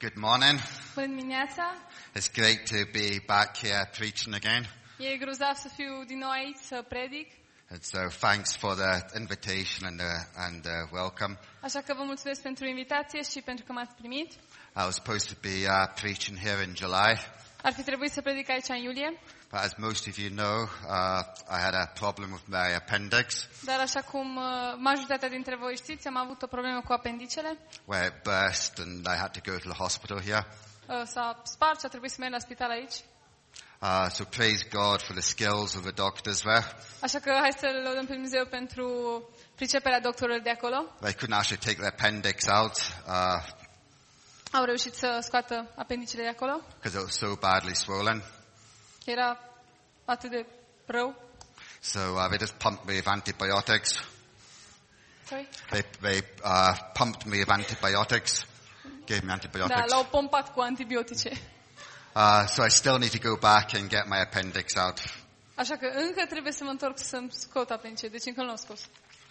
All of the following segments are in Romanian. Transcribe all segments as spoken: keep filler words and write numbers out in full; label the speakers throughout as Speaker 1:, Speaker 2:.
Speaker 1: Good morning.
Speaker 2: Bună dimineața!
Speaker 1: It's great to be back here preaching again.
Speaker 2: E grozav să fiu din nou aici să predic.
Speaker 1: And so thanks for the invitation and the, and the welcome.
Speaker 2: Așa că vă mulțumesc pentru invitație și pentru că m-ați primit.
Speaker 1: I was supposed to be uh, preaching here in July,
Speaker 2: Ar fi trebuit să predic aici în iulie,
Speaker 1: but as most of you know, uh, I had a problem with my appendix
Speaker 2: dar așa cum uh, majoritatea dintre voi știți, am avut o problemă cu apendicele.
Speaker 1: where it burst and I had to go to the hospital here.
Speaker 2: Uh, s-a spart și a trebuit să merg la spital aici.
Speaker 1: Uh, so praise God for the skills of the doctors there.
Speaker 2: Așa că hai să lăudăm pe Dumnezeu pentru priceperea doctorilor de acolo.
Speaker 1: They couldn't actually take the appendix out uh,
Speaker 2: Au reușit să scoată apendicele de acolo,
Speaker 1: because it was so badly swollen.
Speaker 2: că era atât de rău.
Speaker 1: So uh, they just pumped me with antibiotics.
Speaker 2: Sorry?
Speaker 1: They, they uh, pumped me with antibiotics, gave me
Speaker 2: Da,
Speaker 1: antibiotics.
Speaker 2: l-au pompat cu antibiotice.
Speaker 1: Uh, so I still need to go back and get my appendix out.
Speaker 2: Așa că încă trebuie să mă întorc să-mi scot apendicele, deci încă nu l-am scos.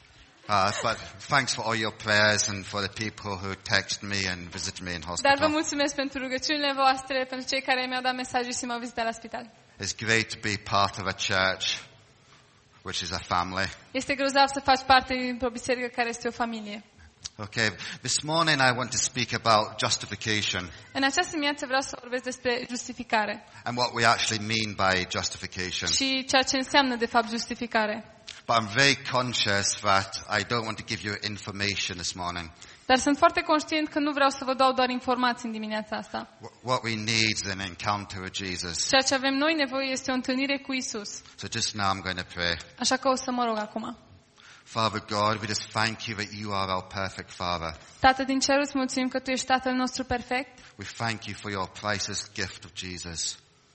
Speaker 1: Uh, but thanks for all your prayers and for the people who text me and visit me in
Speaker 2: Dar vă
Speaker 1: hospital.
Speaker 2: mulțumesc pentru rugăciunile voastre, pentru cei care mi-au dat mesaje și m-au vizitat la spital.
Speaker 1: It's great to be part of a church, which is a family.
Speaker 2: Este grozav să faci parte dintr-o biserică care este o familie.
Speaker 1: Okay, this morning I want to speak about justification
Speaker 2: În această dimineață vreau să vorbesc despre justificare
Speaker 1: and what we actually mean by justification.
Speaker 2: și ceea ce înseamnă de fapt justificare.
Speaker 1: But I'm very conscious that I don't want to give you information this morning.
Speaker 2: Dar sunt foarte conștient că nu vreau să vă dau doar informații în dimineața asta.
Speaker 1: Wh- What we need is an encounter with Jesus.
Speaker 2: Ceea ce avem noi nevoie este o întâlnire cu Isus.
Speaker 1: So just now I'm going to pray.
Speaker 2: Așa că o să mă rog acum.
Speaker 1: Father God, we just thank you that you are our perfect Father.
Speaker 2: Tată din cer, îți mulțumim că Tu ești Tatăl nostru perfect.
Speaker 1: We thank you for your priceless gift of Jesus.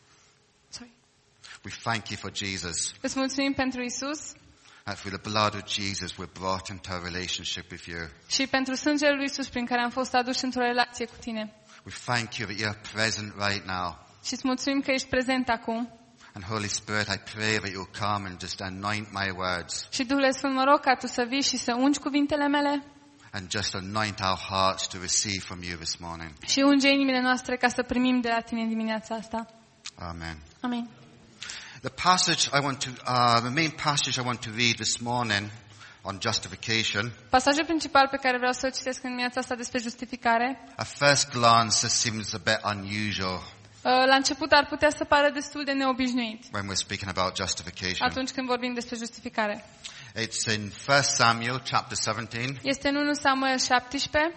Speaker 2: Sorry.
Speaker 1: We thank you for Jesus.
Speaker 2: Îți mulțumim pentru Isus
Speaker 1: That through the blood of Jesus we're brought into a relationship with you.
Speaker 2: și pentru sângele lui Isus prin care am fost aduși într-o relație cu Tine.
Speaker 1: We thank you that you're present right now.
Speaker 2: Și îți mulțumim că ești prezent acum.
Speaker 1: And Holy Spirit, I pray that you'll come and just anoint my words
Speaker 2: Și Duhule Sfânt, mă rog ca Tu să vii și să ungi cuvintele mele
Speaker 1: and just anoint our hearts to receive from you this morning.
Speaker 2: și unge inimile noastre ca să primim de la Tine în dimineața asta.
Speaker 1: Amen.
Speaker 2: Amin.
Speaker 1: The passage I want to, uh, the main passage I want to read this morning on justification,
Speaker 2: Pasajul principal pe care vreau să-l citesc în dimineața asta despre justificare,
Speaker 1: at first glance, this seems a bit unusual
Speaker 2: la început ar putea să pară destul de neobișnuit
Speaker 1: when we're speaking about justification.
Speaker 2: atunci când vorbim despre justificare.
Speaker 1: It's in First Samuel chapter seventeen,
Speaker 2: Este în unu Samuel șaptesprezece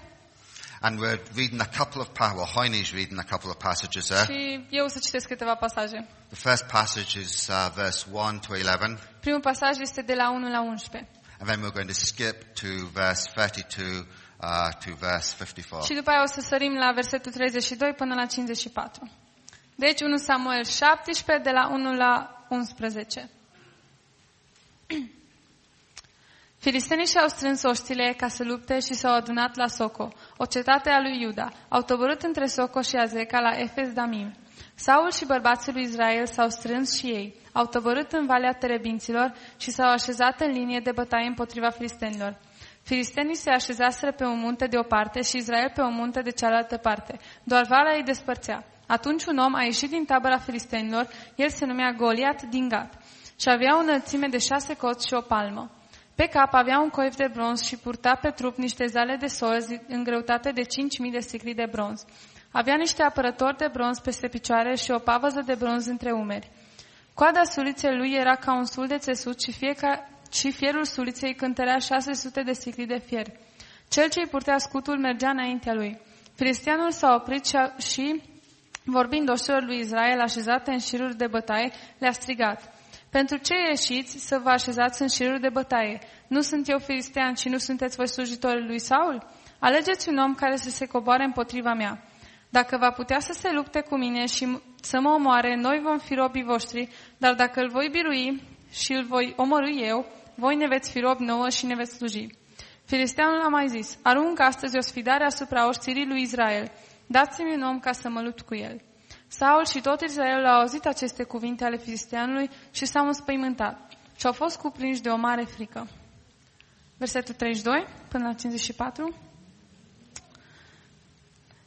Speaker 1: and we're reading a couple of pa- well, Heine's reading a couple of passages there.
Speaker 2: și eu o să citesc câteva pasaje.
Speaker 1: The first passage is uh, verse one to eleven,
Speaker 2: Primul pasaj este de la unu la unsprezece
Speaker 1: and then we're going to skip to verse thirty-two uh, to verse fifty-four.
Speaker 2: și după aia o să sărim la versetul treizeci și doi până la cincizeci și patru. Deci unu Samuel șaptesprezece de la unu la unsprezece. Filistenii și-au strâns oștile ca să lupte și s-au adunat la Soco, o cetate a lui Iuda. Au toborât între Soco și Azeca la Efes Damim. Saul și bărbații lui Israel s-au strâns și ei. Au toborât în Valea Terebinților și s-au așezat în linie de bătaie împotriva filistenilor. Filistenii se așezaseră pe un munte de o parte și Israel pe un munte de cealaltă parte. Doar valea îi despărțea. Atunci un om a ieșit din tabăra filistenilor, el se numea Goliat din Gat și avea o înălțime de șase coți și o palmă. Pe cap avea un coif de bronz și purta pe trup niște zale de solzi în greutate de cinci mii de sicli de bronz. Avea niște apărători de bronz peste picioare și o pavăză de bronz între umeri. Coada suliței lui era ca un sul de țesut și, fiecare, și fierul suliței cântărea șase sute de sicli de fier. Cel ce-i purtea scutul mergea înaintea lui. Filisteanul s-a oprit și, vorbind oștilor lui Israel așezate în șiruri de bătaie, le-a strigat: Pentru ce ieșiți să vă așezați în șiruri de bătaie? Nu sunt eu filistean și nu sunteți voi slujitorii lui Saul? Alegeți un om care să se coboare împotriva mea. Dacă va putea să se lupte cu mine și să mă omoare, noi vom fi robii voștri, dar dacă îl voi birui și îl voi omorî eu, voi ne veți fi robi nouă și ne veți sluji. Filisteanul a mai zis: Arunc astăzi o sfidare asupra oștirii lui Israel. Dați-mi un om ca să mă lupt cu el. Saul și tot Israelul au auzit aceste cuvinte ale filisteanului și s-au înspăimântat și au fost cuprinși de o mare frică. Versetul treizeci și doi până la cincizeci și patru.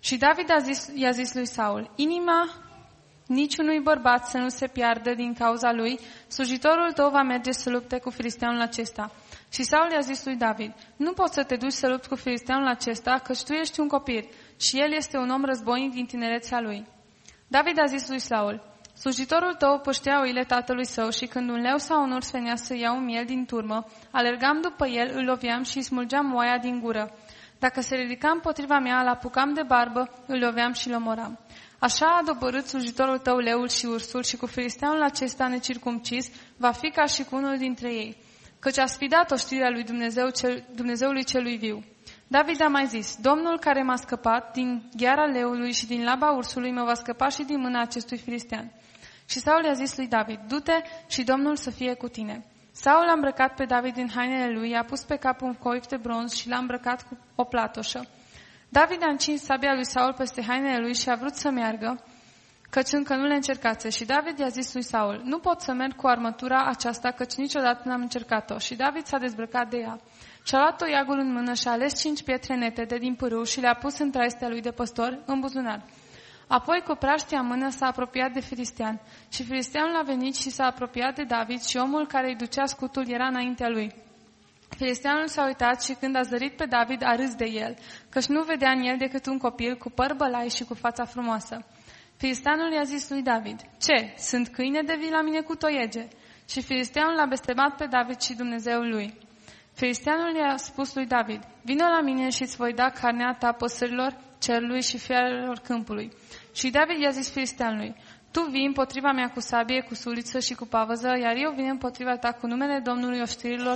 Speaker 2: Și David a zis, i-a zis lui Saul, inima niciunui bărbat să nu se piardă din cauza lui, slujitorul tău va merge să lupte cu filisteanul acesta. Și Saul i-a zis lui David, nu poți să te duci să lupți cu filisteanul acesta, căci tu ești un copil și el este un om războinic din tinerețea lui. David a zis lui Saul, slujitorul tău păștea oile tatălui său și când un leu sau un urs venea să ia un miel din turmă, alergam după el, îl loveam și îi smulgeam oaia din gură. Dacă se ridica împotriva mea, îl apucam de barbă, îl loveam și îl omoram. Așa a doborât slujitorul tău leul și ursul și cu filisteanul acesta necircumcis va fi ca și cu unul dintre ei, căci a sfidat oștirea lui Dumnezeu cel, Dumnezeului celui viu. David a mai zis, Domnul care m-a scăpat din gheara leului și din laba ursului mă va scăpa și din mâna acestui filistean. Și Saul i-a zis lui David, du-te și Domnul să fie cu tine. Saul a îmbrăcat pe David în hainele lui, i-a pus pe cap un coif de bronz și l-a îmbrăcat cu o platoșă. David a încins sabia lui Saul peste hainele lui și a vrut să meargă, căci încă nu le încercase. Și David i-a zis lui Saul, nu pot să merg cu armătura aceasta, căci niciodată n-am încercat-o. Și David s-a dezbrăcat de ea. Și-a luat toiagul în mână și a ales cinci pietre netede din pârâu și le-a pus în traistea lui de păstor în buzunar. Apoi, cu praștia în mână, s-a apropiat de filistean. Și filisteanul a venit și s-a apropiat de David și omul care îi ducea scutul era înaintea lui. Filisteanul s-a uitat și când a zărit pe David a râs de el, căci nu vedea în el decât un copil cu păr bălai și cu fața frumoasă. Filisteanul i-a zis lui David, ce, sunt câine de vii la mine cu toiege? Și filisteanul l-a blestemat pe David și Dumnezeul lui. Filisteanul i-a spus lui David, vină la mine și îți voi da carnea ta păsărilor cerului și fiarelor câmpului. Și David i-a zis filisteanului, tu vii împotriva mea cu sabie, cu suliță și cu pavăză, iar eu vin împotriva ta cu numele Domnului oștirilor,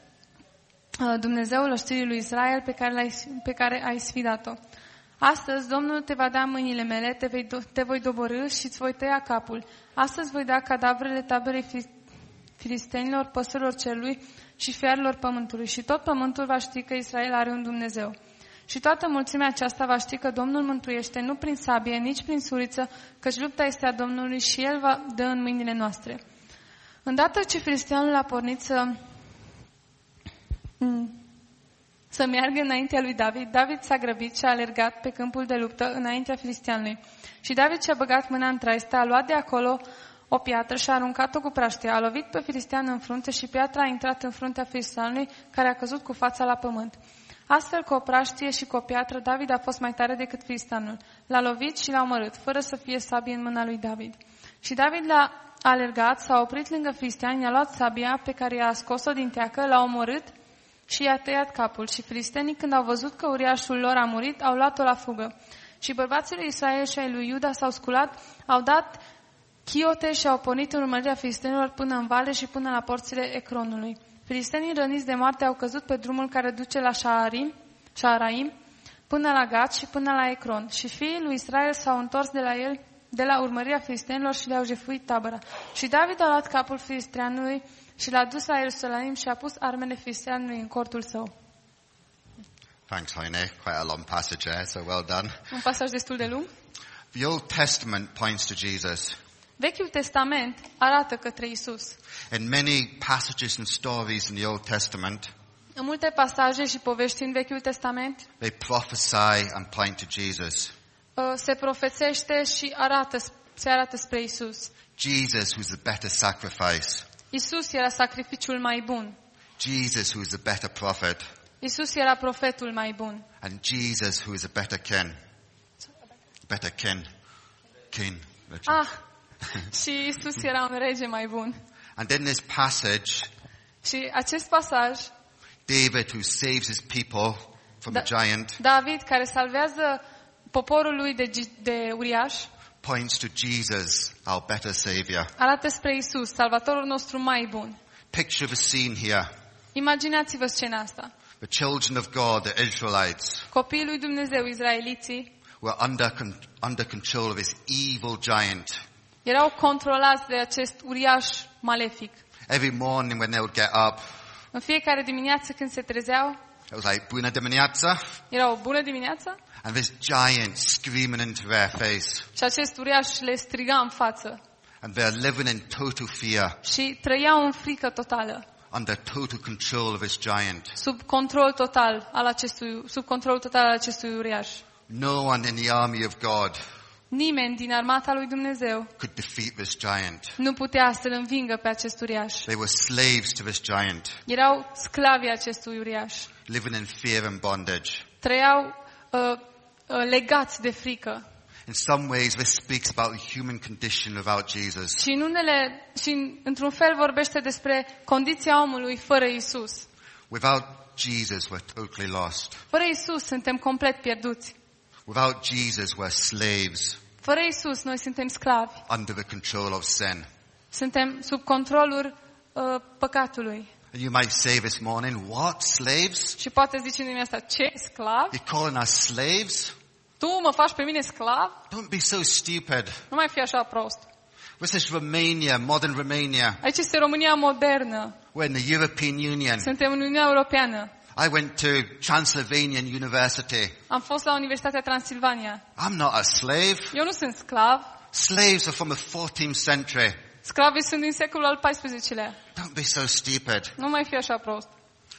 Speaker 2: Dumnezeul oștirii lui Israel pe care, l-ai, pe care ai sfidat-o. Astăzi Domnul te va da în mâinile mele, te, vei, te voi doborî și îți voi tăia capul. Astăzi voi da cadavrele taberei filistenilor, păsărilor cerului și fiarelor pământului. Și tot pământul va ști că Israel are un Dumnezeu. Și toată mulțimea aceasta va ști că Domnul mântuiește, nu prin sabie, nici prin suriță, căci lupta este a Domnului și El va dă în mâinile noastre. Îndată ce filisteanul a pornit să... să meargă înaintea lui David, David s-a grăbit și a alergat pe câmpul de luptă înaintea filisteanului. Și David și-a băgat mâna în traistă, a luat de acolo o piatră și a aruncat-o cu praștia, a lovit pe filistean în frunte și piatra a intrat în fruntea filisteanului, care a căzut cu fața la pământ. Astfel, cu o praștie și cu o piatră, David a fost mai tare decât filisteanul. L-a lovit și l-a omorât, fără să fie sabie în mâna lui David. Și David l-a alergat, s-a oprit lângă filistean, i-a luat sabia pe care i-a scos-o din teacă, l-a omorât și i-a tăiat capul. Și filistenii, când au văzut că uriașul lor a murit, au luat-o la fugă. Și bărbații lui Israel și ai lui Iuda s-au sculat, au dat chiote și au pornit în urmărirea filistenilor până în vale și până la porțile Ecronului. Filistenii răniți de moarte au căzut pe drumul care duce la Șaarim, Șaaraim, până la Gat și până la Ecron. Și fiii lui Israel s-au întors de la el, de la urmărirea filistenilor și le-au jefuit tabăra. Și David a luat capul filisteanului și l-a dus la Ierusalim și a pus armele filisteanului în cortul său.
Speaker 1: Thanks, Heine. Quite a long passage there, so well done.
Speaker 2: Un pasaj destul de lung.
Speaker 1: The Old Testament points to Jesus.
Speaker 2: Vechiul Testament arată către Isus.
Speaker 1: In many passages and stories in the Old Testament,
Speaker 2: în multe pasaje și povești în Vechiul Testament,
Speaker 1: they prophesy and point to Jesus.
Speaker 2: se profețește și arată, se arată spre Isus.
Speaker 1: Jesus who's the better sacrifice.
Speaker 2: Isus era sacrificiul mai bun.
Speaker 1: Jesus who is the better prophet.
Speaker 2: Isus era profetul mai bun.
Speaker 1: And Jesus who is a better king. Better king. King.
Speaker 2: Ah, și Isus era un rege mai bun.
Speaker 1: And in this passage,
Speaker 2: și acest pasaj,
Speaker 1: David who saves his people from
Speaker 2: da,
Speaker 1: the giant,
Speaker 2: David care salvează poporul lui de, de uriaș,
Speaker 1: points to Jesus, our better savior.
Speaker 2: Arată spre Isus, salvatorul nostru mai bun.
Speaker 1: Picture the scene here.
Speaker 2: Imaginați-vă scena asta.
Speaker 1: The children of God, the Israelites,
Speaker 2: copiii lui Dumnezeu, izraeliții,
Speaker 1: were under under control of this evil giant.
Speaker 2: Erau controlați de acest uriaș malefic.
Speaker 1: Every morning when they would get up,
Speaker 2: în fiecare dimineață când se trezeau,
Speaker 1: it was like bună dimineața.
Speaker 2: Era o bună dimineață.
Speaker 1: And this giant screaming into their face.
Speaker 2: Și acest uriaș le striga în față.
Speaker 1: And they're living in total fear.
Speaker 2: Și trăiau în frică totală.
Speaker 1: Under total control of this giant.
Speaker 2: Sub control total al acestui, sub controlul total al acestui uriaș.
Speaker 1: No one in the army of God
Speaker 2: Nimeni din armata lui Dumnezeu
Speaker 1: could defeat this giant.
Speaker 2: nu putea să-l învingă pe acest uriaș.
Speaker 1: They were slaves to this giant,
Speaker 2: Erau sclavii acestui uriaș.
Speaker 1: living in fear and bondage.
Speaker 2: Trăiau uh, uh, legați de frică.
Speaker 1: In some ways, this speaks about the human condition without Jesus.
Speaker 2: Și în unele, și în, într-un fel vorbește despre condiția omului fără Isus.
Speaker 1: Without Jesus, we're totally lost.
Speaker 2: Fără Isus suntem complet pierduți.
Speaker 1: Without Jesus, we're slaves
Speaker 2: Fără Isus noi suntem sclavi.
Speaker 1: under the control of sin.
Speaker 2: Suntem sub controlul uh, păcatului.
Speaker 1: And you might say this morning, what, slaves?
Speaker 2: Și poate zice în dimineața, ce, sclav?
Speaker 1: You're calling us slaves?
Speaker 2: Tu mă faci pe mine sclav?
Speaker 1: Don't be so stupid.
Speaker 2: Nu mai fi așa prost.
Speaker 1: This is Romania, modern Romania.
Speaker 2: Aici este România modernă.
Speaker 1: We're in the European Union.
Speaker 2: Suntem în Uniunea Europeană.
Speaker 1: I went to Transylvanian University.
Speaker 2: Am fost la Universitatea Transilvania.
Speaker 1: I'm not a slave.
Speaker 2: Eu nu sunt sclav.
Speaker 1: Slaves are from the fourteenth century.
Speaker 2: Sclavii sunt din secolul al paisprezecelea.
Speaker 1: Don't be so stupid.
Speaker 2: Nu mai fi așa prost.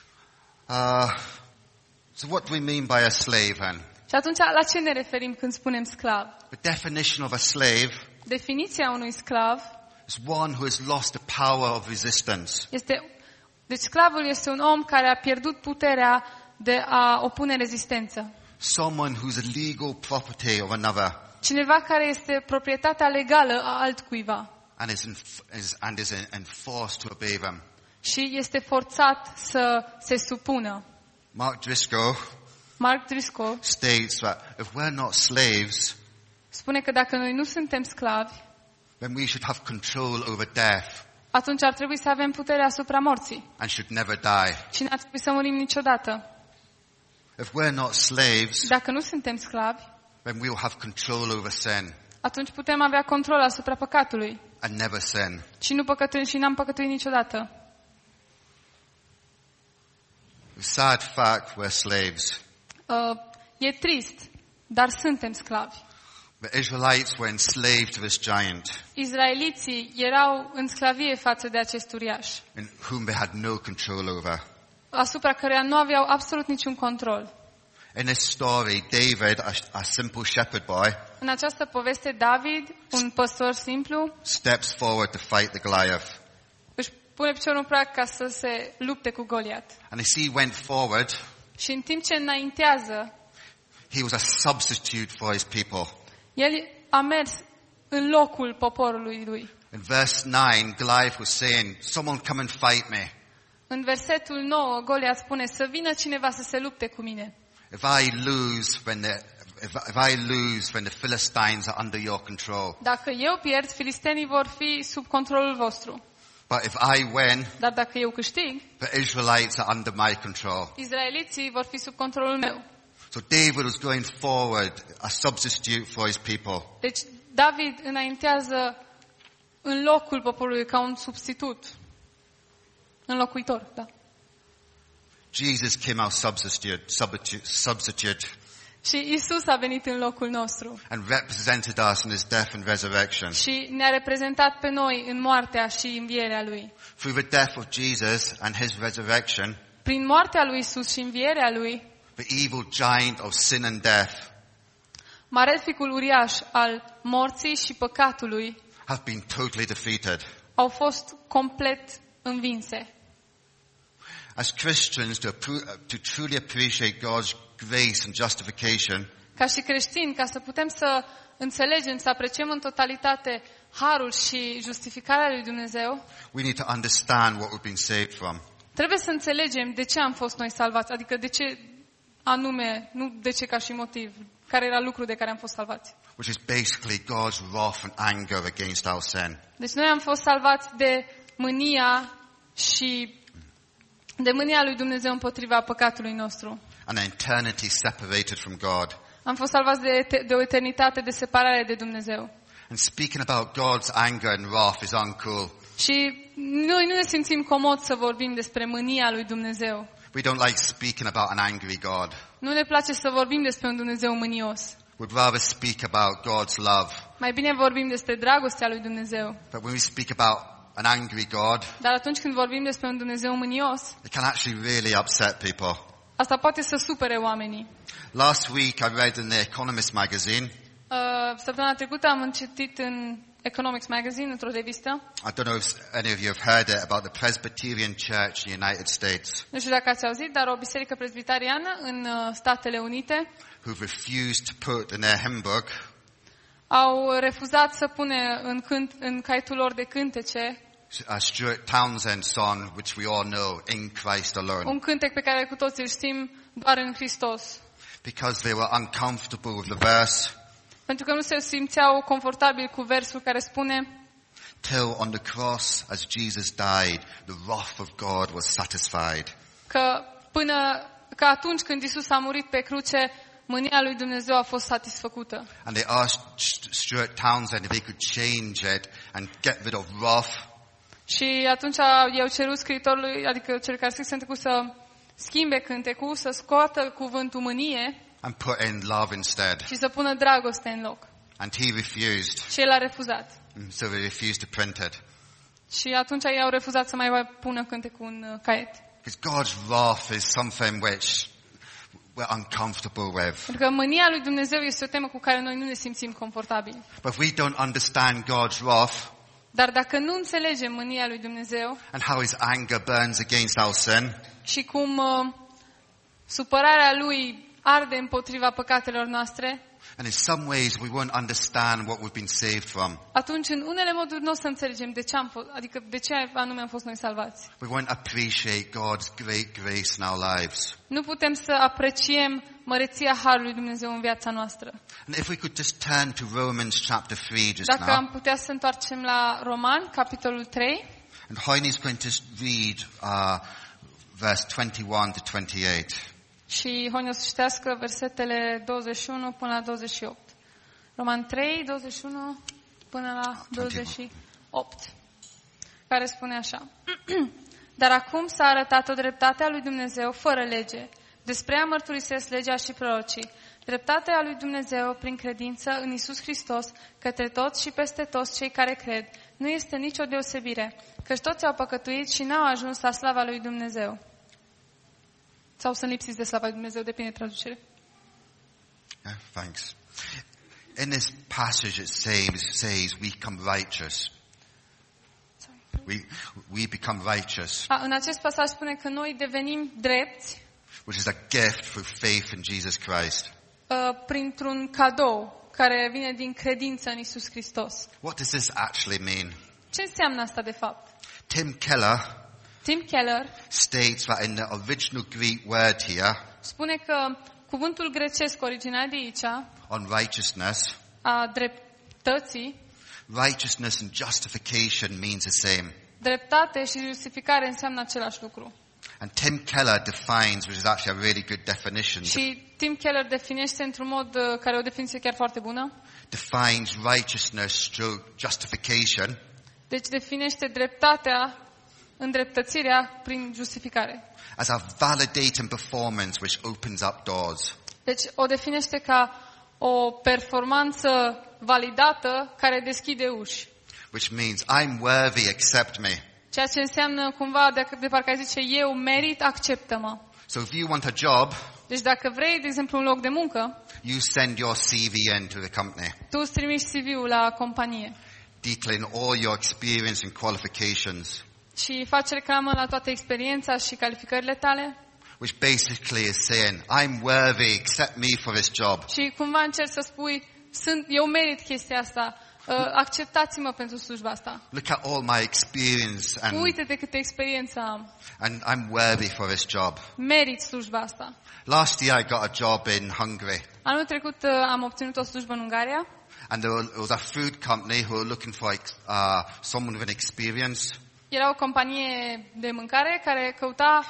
Speaker 1: Uh, so what do we mean by a slave then?
Speaker 2: Și atunci, la ce ne referim când spunem sclav?
Speaker 1: The definition of a slave
Speaker 2: Definiția unui sclav
Speaker 1: is one who has lost the power of resistance.
Speaker 2: este... Deci sclavul este un om care a pierdut puterea de a opune rezistență.
Speaker 1: Someone who's a legal property of another
Speaker 2: Cineva care este proprietatea legală a altcuiva
Speaker 1: and is, inf- is, and is enforced to obey them.
Speaker 2: și este forțat să se supună.
Speaker 1: Mark Driscoll
Speaker 2: Mark Driscoll
Speaker 1: states that if we're not slaves,
Speaker 2: spune că dacă noi nu suntem sclavi,
Speaker 1: then we should have control over death
Speaker 2: atunci ar trebui să avem puterea asupra morții
Speaker 1: and should never die.
Speaker 2: și n-ar trebui să murim niciodată.
Speaker 1: If we're not slaves,
Speaker 2: Dacă nu suntem sclavi,
Speaker 1: then we'll have control over sin
Speaker 2: atunci putem avea control asupra păcatului
Speaker 1: and never sin.
Speaker 2: și nu păcătuim și n-am păcătuit niciodată.
Speaker 1: The sad fact we're slaves.
Speaker 2: Uh, e trist, dar suntem sclavi.
Speaker 1: The Israelites were enslaved to this giant
Speaker 2: Izraeliții erau în sclavie față de acest uriaș,
Speaker 1: in whom they had no control over.
Speaker 2: asupra căreia nu aveau absolut niciun control.
Speaker 1: In this story, David, a, a simple shepherd boy,
Speaker 2: În această poveste, David, un păstor simplu,
Speaker 1: steps forward to fight the Goliath.
Speaker 2: își pune piciorul în prag ca să se lupte cu Goliat.
Speaker 1: And as he went forward,
Speaker 2: Și în timp ce înaintează,
Speaker 1: he was a substitute for his people.
Speaker 2: el a mers în locul poporului lui.
Speaker 1: In verse nine, Goliath was saying, someone come and fight me.
Speaker 2: În versetul nouă, Goliat spune să vină cineva să se lupte cu mine.
Speaker 1: If I lose when the, if, if I lose when the Philistines are under your control.
Speaker 2: Dacă eu pierd, filistenii vor fi sub controlul vostru.
Speaker 1: But if I win,
Speaker 2: Dar dacă eu câștig,
Speaker 1: the Israelites are under my control.
Speaker 2: izraeliții vor fi sub controlul meu.
Speaker 1: So David was going forward, a substitute for his people.
Speaker 2: Deci David înaintează în locul poporului ca un substitut. Înlocuitor, da.
Speaker 1: Jesus came out substitute, substitute, substitute
Speaker 2: Și Isus a venit în locul nostru
Speaker 1: and represented us in his death and resurrection.
Speaker 2: și ne-a reprezentat pe noi în moartea și învierea lui.
Speaker 1: Through the death of Jesus and his resurrection,
Speaker 2: Prin moartea lui Isus și învierea lui,
Speaker 1: the evil giant of sin and death
Speaker 2: maleficul uriaș al morții și păcatului
Speaker 1: have been totally defeated.
Speaker 2: au fost complet învinse.
Speaker 1: As Christians, to, appro- to truly appreciate God's grace and justification,
Speaker 2: Ca și creștini, ca să putem să înțelegem, să apreciem în totalitate harul și justificarea lui Dumnezeu,
Speaker 1: we need to understand what we've been saved from.
Speaker 2: trebuie să înțelegem de ce am fost noi salvați, adică de ce anume, nu de ce ca și motiv, care era lucrul de care am fost salvați.
Speaker 1: Which is basically God's wrath and anger against our sin.
Speaker 2: Deci noi am fost salvați de mânia și de mânia lui Dumnezeu împotriva păcatului nostru.
Speaker 1: An eternity separated from God.
Speaker 2: Am fost salvați de, de o eternitate de separare de Dumnezeu.
Speaker 1: And speaking about God's anger and wrath is uncool.
Speaker 2: Și noi nu ne simțim comod să vorbim despre mânia lui Dumnezeu.
Speaker 1: We don't like speaking about an angry God.
Speaker 2: Nu ne place să vorbim despre un Dumnezeu mânios.
Speaker 1: We'd rather speak about God's love.
Speaker 2: Mai bine vorbim despre dragostea lui Dumnezeu.
Speaker 1: But when we speak about an angry God,
Speaker 2: Dar atunci când vorbim despre un Dumnezeu mânios,
Speaker 1: it can actually really upset people.
Speaker 2: Asta poate să supere oamenii.
Speaker 1: Last week I read in the Economist magazine.
Speaker 2: Uh, săptămâna trecută am citit în Economics Magazine, într-o revistă.
Speaker 1: I don't know if any of you have heard it about the Presbyterian Church in the United States,
Speaker 2: Nu știu dacă ați auzit, dar o biserică presbiteriană în uh, Statele Unite
Speaker 1: who've refused to put in their hymn book
Speaker 2: au refuzat să pune în, cânt, în caietul lor de cântece
Speaker 1: a Stuart Townsend song, which we all know, In Christ Alone,
Speaker 2: un cântec pe care cu toții îl știm, doar în Hristos.
Speaker 1: because they were uncomfortable with the verse,
Speaker 2: Pentru că nu se simțeau confortabil cu versul care spune:
Speaker 1: till on the cross, as Jesus died, the wrath of God was satisfied.
Speaker 2: că până că atunci când Isus a murit pe cruce, mânia lui Dumnezeu a fost satisfăcută.
Speaker 1: And they asked Stuart Townsend if they could change it and get rid of wrath.
Speaker 2: Și atunci i-au cerut scriitorului, adică cel care scrie Sfântul Cuvânt, să schimbe cântecul, să scoată cuvântul mânie
Speaker 1: And put in love instead.
Speaker 2: și să pună dragoste în loc.
Speaker 1: And he refused.
Speaker 2: Și el a refuzat.
Speaker 1: And so they refused to print it.
Speaker 2: Și atunci ei au refuzat să mai pună cântecul în uh, caiet.
Speaker 1: Because God's wrath is something which we're uncomfortable with.
Speaker 2: Pentru că mânia lui Dumnezeu este o temă cu care noi nu ne simțim confortabili.
Speaker 1: But if we don't understand God's wrath
Speaker 2: Dar dacă nu înțelegem mânia lui Dumnezeu
Speaker 1: and how his anger burns against our sin,
Speaker 2: și cum uh, supărarea lui arde împotriva păcatelor noastre,
Speaker 1: and in some ways we won't understand what we've been saved from.
Speaker 2: atunci în unele moduri nu o să înțelegem de ce am fost, adică de ce anume am fost noi salvați.
Speaker 1: We won't appreciate God's great grace in our lives.
Speaker 2: Nu putem să apreciem măreția harului Dumnezeu în viața noastră.
Speaker 1: And if we could just turn to Romans chapter three just
Speaker 2: Dacă
Speaker 1: now.
Speaker 2: am putea să întoarcem la Roman, capitolul trei,
Speaker 1: And Heine's going to read uh, verse twenty-one to twenty-eight.
Speaker 2: și Honi o să citească versetele douăzeci și unu până la douăzeci și opt. Roman trei, douăzeci și unu până la douăzeci și opt, care spune așa. Dar acum s-a arătat o dreptate a lui Dumnezeu fără lege. Despre ea mărturisesc legea și prorocii. Dreptatea lui Dumnezeu prin credință în Iisus Hristos către toți și peste toți cei care cred. Nu este nicio deosebire, căci toți au păcătuit și n-au ajuns la slava lui Dumnezeu. Sau sunt lipsiți de slava lui Dumnezeu, depinde de traducere.
Speaker 1: Yeah, thanks. In this passage it says, says we become righteous. We, we become righteous,
Speaker 2: A, în acest pasaj spune că noi devenim drepți
Speaker 1: which is a gift through faith in Jesus Christ.
Speaker 2: uh, printr-un cadou care vine din credință în Iisus Hristos.
Speaker 1: What does this actually mean?
Speaker 2: Ce înseamnă asta de fapt?
Speaker 1: Tim Keller
Speaker 2: Tim Keller
Speaker 1: states that in the original Greek word here,
Speaker 2: spune că cuvântul grecesc original de aici,
Speaker 1: on righteousness,
Speaker 2: a dreptății,
Speaker 1: righteousness and justification means the same.
Speaker 2: dreptate și justificare înseamnă același lucru.
Speaker 1: And Tim Keller defines, which is actually a really good definition,
Speaker 2: Și Tim Keller definește într-un mod uh, care e o definiție chiar foarte bună.
Speaker 1: defines righteousness through justification
Speaker 2: Deci definește dreptatea, îndreptățirea prin justificare.
Speaker 1: as a validating performance which opens up doors.
Speaker 2: Deci o definește ca o performanță validată care deschide uși.
Speaker 1: Which means I'm worthy, accept me.
Speaker 2: Ceea ce înseamnă cumva de, de parcă ai zice eu merit, acceptă-mă.
Speaker 1: So if you want a job,
Speaker 2: Deci dacă vrei, de exemplu, un loc de muncă,
Speaker 1: you send your C V in to the company,
Speaker 2: tu îți trimiși C V-ul la companie
Speaker 1: detailing all your experience and qualifications,
Speaker 2: și faci reclamă la toată experiența și calificările tale
Speaker 1: which basically is saying, I'm worthy, accept me for this job.
Speaker 2: și cumva încerci să spui, sunt, eu merit chestia asta, uh, acceptați-mă pentru slujba asta.
Speaker 1: Look at all my experience and,
Speaker 2: Uite de câte experiență am,
Speaker 1: and I'm worthy for this job.
Speaker 2: merit slujba asta.
Speaker 1: Last year I got a job in Hungary,
Speaker 2: Anul trecut uh, am obținut o slujbă în Ungaria.
Speaker 1: and there was- it was a food company who were looking for ex- uh, someone with an experience.
Speaker 2: Era o companie de mâncare care căuta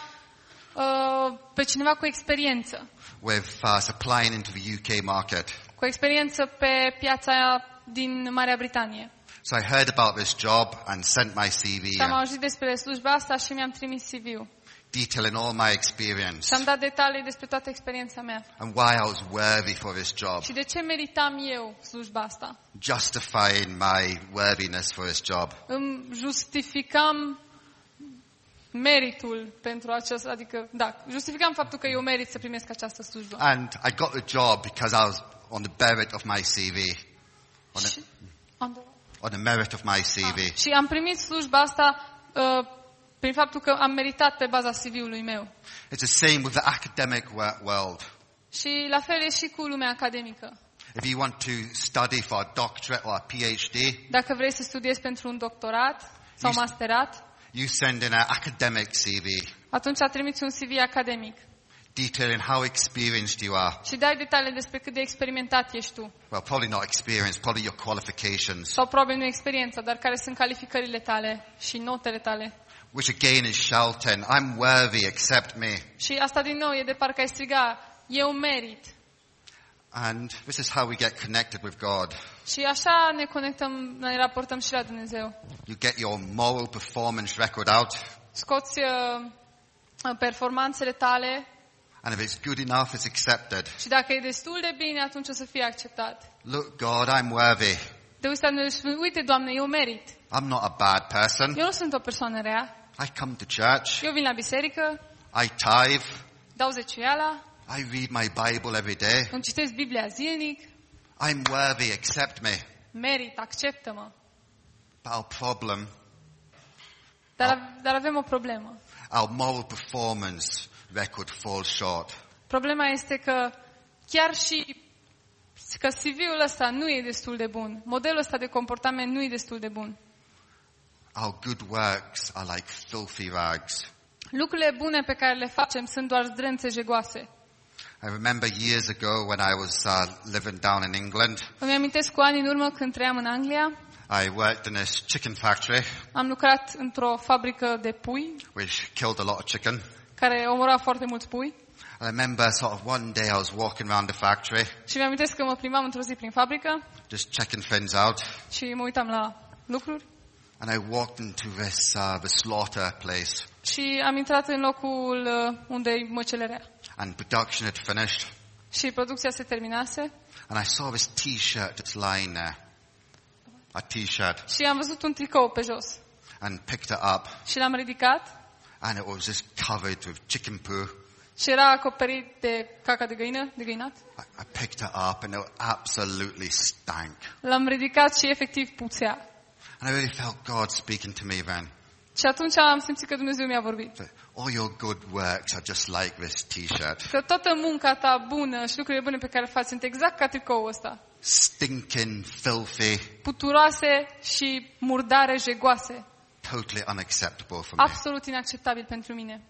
Speaker 2: uh, pe cineva cu experiență.
Speaker 1: with uh, supplying into the U K market.
Speaker 2: Cu experiență pe piața din Marea Britanie.
Speaker 1: So I heard about this job and sent my C V
Speaker 2: Și am
Speaker 1: in,
Speaker 2: auzit despre slujba asta și mi-am trimis C V-ul.
Speaker 1: detailing all my experience
Speaker 2: Și am dat detalii despre toată experiența mea.
Speaker 1: and why I was worthy for this job,
Speaker 2: Și de ce meritam eu slujba asta?
Speaker 1: justifying my worthiness for this job.
Speaker 2: Îmi justificam meritul pentru acesta, adică, da, justificam faptul că eu merit să primesc această slujbă.
Speaker 1: And I got the job because I was on the merit of my C V. On the,
Speaker 2: Și, on the-
Speaker 1: on the merit of my C V.
Speaker 2: Ah, și am primit slujba asta uh, prin faptul că am meritat pe baza C V-ului meu.
Speaker 1: It's the same with the academic wo- world.
Speaker 2: Și la fel e și cu lumea academică.
Speaker 1: If you want to study for a doctorate or a P H D,
Speaker 2: Dacă vrei să studiezi pentru un doctorat sau
Speaker 1: You-
Speaker 2: masterat,
Speaker 1: you send in an academic C V
Speaker 2: atunci trimiți un C V academic
Speaker 1: detailing how experienced you are.
Speaker 2: și dai detalii despre cât de experimentat ești tu.
Speaker 1: Well, probably not experience, probably your qualifications,
Speaker 2: Sau probabil nu experiența, dar care sunt calificările tale și notele tale.
Speaker 1: which again is shouting, I'm worthy, accept me.
Speaker 2: Și asta din nou e de parcă ai striga, eu merit.
Speaker 1: And this is how we get connected with God.
Speaker 2: Și așa ne conectăm, ne raportăm și la Dumnezeu.
Speaker 1: You get your moral performance record out,
Speaker 2: Scoți uh, performanțele tale
Speaker 1: and if it's good enough, it's accepted.
Speaker 2: și dacă e destul de bine, atunci o să fie acceptat.
Speaker 1: Look, God, I'm worthy.
Speaker 2: Te uiți la Dumnezeu și spui, uite, Doamne, eu merit.
Speaker 1: I'm not a bad person.
Speaker 2: Eu nu sunt o persoană rea.
Speaker 1: I come to church.
Speaker 2: Eu vin la biserică,
Speaker 1: I tithe.
Speaker 2: dau zeciuiala,
Speaker 1: I read my Bible every day.
Speaker 2: îmi citesc Biblia zilnic,
Speaker 1: I'm worthy, accept me.
Speaker 2: merit, acceptă-mă.
Speaker 1: But our problem,
Speaker 2: Dar, dar avem o problemă.
Speaker 1: our moral performance record falls short.
Speaker 2: Problema este că chiar și că C V-ul ăsta nu e destul de bun. Modelul ăsta de comportament nu e destul de bun.
Speaker 1: Our good works are like filthy rags.
Speaker 2: Lucrurile bune pe care le facem sunt doar zdrențe jegoase.
Speaker 1: I remember years ago when I was uh, living down in England,
Speaker 2: Îmi amintesc cu ani în urmă când trăiam în Anglia,
Speaker 1: I worked in this chicken factory
Speaker 2: am lucrat într-o fabrică de pui
Speaker 1: which killed a lot of chicken.
Speaker 2: care omora foarte mulți pui
Speaker 1: I remember sort of one day I was walking around the factory,
Speaker 2: și mi amintesc că mă plimbam într-o zi prin fabrică
Speaker 1: just checking things out,
Speaker 2: și mă uitam la lucruri
Speaker 1: and I walked into this uh, the slaughter place,
Speaker 2: și am intrat în locul uh, unde e măcelărea.
Speaker 1: and production had finished,
Speaker 2: Și producția se terminase
Speaker 1: and I saw this T-shirt that's lying there, a T-shirt,
Speaker 2: și am văzut un tricou pe jos
Speaker 1: and picked it up,
Speaker 2: și l-am ridicat
Speaker 1: and it was just covered with chicken poo.
Speaker 2: și era acoperit de caca de găină, de găinat.
Speaker 1: I, I picked it up, and it absolutely stank.
Speaker 2: L-am ridicat și efectiv puțea.
Speaker 1: And I really felt God speaking to me then.
Speaker 2: Și atunci am simțit că Dumnezeu mi-a vorbit.
Speaker 1: That all your good works are just like this T-shirt.
Speaker 2: Că toată munca ta bună și lucrurile bune pe care le faci sunt exact ca tricoul ăsta.
Speaker 1: Stinking, filthy,
Speaker 2: Puturoase și murdare, jegoase.
Speaker 1: totally unacceptable for me.
Speaker 2: Absolut inacceptabil pentru mine.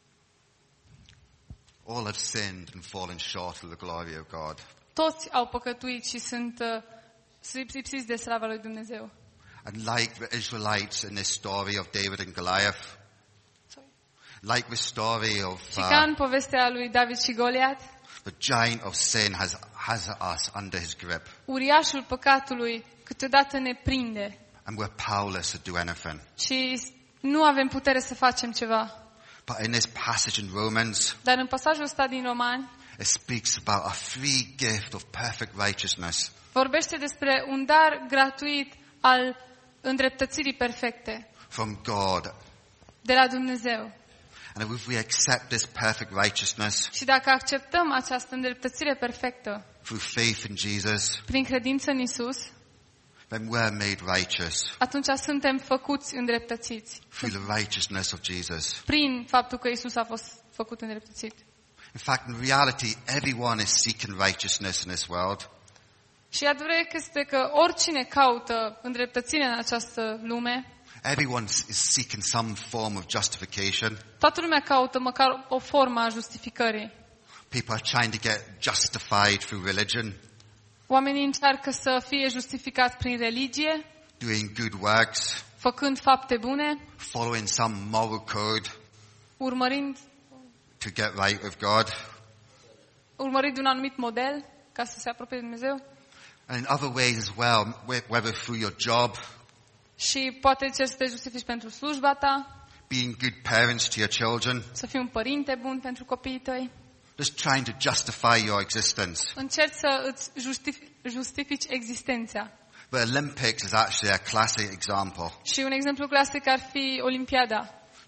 Speaker 1: All have sinned and fallen short of the glory of God.
Speaker 2: Toți au păcătuit și sunt uh, lipsiți de slava lui Dumnezeu.
Speaker 1: And like the Israelites in this story of David and Goliath, like the story of
Speaker 2: Și
Speaker 1: uh,
Speaker 2: ca în povestea lui David și Goliat,
Speaker 1: the giant of sin has, has us under his grip,
Speaker 2: uriașul păcatului câteodată ne prinde
Speaker 1: and we're powerless to do anything.
Speaker 2: și nu avem putere să facem ceva.
Speaker 1: But in this passage in Romans,
Speaker 2: Dar în pasajul ăsta din Romani
Speaker 1: it speaks about a free gift of perfect righteousness.
Speaker 2: vorbește despre un dar gratuit al îndreptățirii perfecte
Speaker 1: From God.
Speaker 2: de la Dumnezeu.
Speaker 1: And if we accept this perfect righteousness
Speaker 2: Și dacă acceptăm această îndreptățire perfectă
Speaker 1: through faith in Jesus,
Speaker 2: prin credință în Isus,
Speaker 1: then we're made righteous
Speaker 2: atunci suntem făcuți îndreptățiți
Speaker 1: through the righteousness of Jesus.
Speaker 2: prin faptul că Isus a fost făcut îndreptățit.
Speaker 1: In fact, in reality, everyone is seeking righteousness in this world.
Speaker 2: Și adevărul este că oricine caută îndreptățire în această lume,
Speaker 1: Everyone is seeking some form of justification.
Speaker 2: toată lumea caută măcar o formă a justificării.
Speaker 1: People are trying to get justified through religion,
Speaker 2: Oamenii încearcă să fie justificați prin religie,
Speaker 1: doing good works,
Speaker 2: făcând fapte bune,
Speaker 1: following some moral code
Speaker 2: urmărind,
Speaker 1: to get right with God.
Speaker 2: urmărind un anumit model ca să se apropie de Dumnezeu.
Speaker 1: And in other ways as well, whether through your job,
Speaker 2: Și poate cer să te justifici pentru slujba ta,
Speaker 1: being good parents to your children,
Speaker 2: să fii un părinte bun pentru copiii tăi.
Speaker 1: just trying to justify your existence.
Speaker 2: Încerci să îți justifici, justifici existența.
Speaker 1: The Olympics is actually a classic example.
Speaker 2: Și un exemplu clasic ar fi Olimpiada.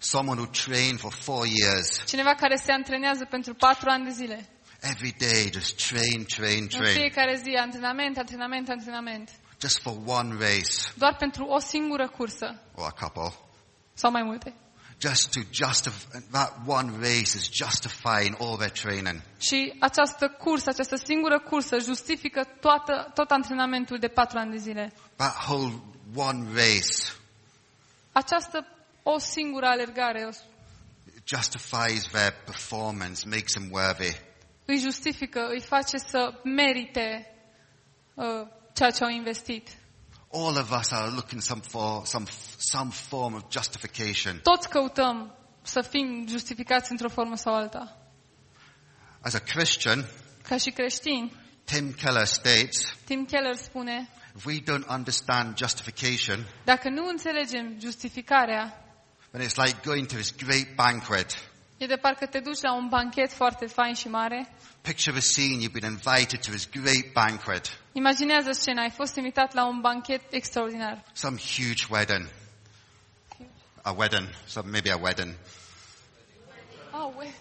Speaker 1: Someone who trained for four years.
Speaker 2: Cineva care se antrenează pentru patru ani de zile.
Speaker 1: Every day just train, train,
Speaker 2: În
Speaker 1: train.
Speaker 2: fiecare zi, antrenament, antrenament, antrenament.
Speaker 1: Just for one race
Speaker 2: Doar pentru o singură cursă.
Speaker 1: or a couple.
Speaker 2: Sau mai multe.
Speaker 1: Just to justify, that one race is justifying all their training.
Speaker 2: Și această cursă, această singură cursă justifică toată, tot antrenamentul de patru ani de zile.
Speaker 1: That whole one race
Speaker 2: Această o singură alergare
Speaker 1: justifies their performance, makes them worthy.
Speaker 2: îi justifică, îi face să merite uh, ceea ce au investit.
Speaker 1: All of us are looking some for some some form of justification.
Speaker 2: Toți căutăm să fim justificați într-o formă sau alta.
Speaker 1: As a Christian,
Speaker 2: Ca și creștini,
Speaker 1: Tim Keller states,
Speaker 2: Tim Keller spune,
Speaker 1: if we don't understand justification,
Speaker 2: dacă nu înțelegem justificarea,
Speaker 1: then it's like going to this great banquet.
Speaker 2: e de parcă te duci la un banchet foarte fain și mare.
Speaker 1: Picture a scene, you've been invited to this great banquet,
Speaker 2: Imaginează scena, ai fost invitat la un banchet extraordinar.
Speaker 1: some huge wedding. A wedding, some maybe a wedding.
Speaker 2: Oh, we-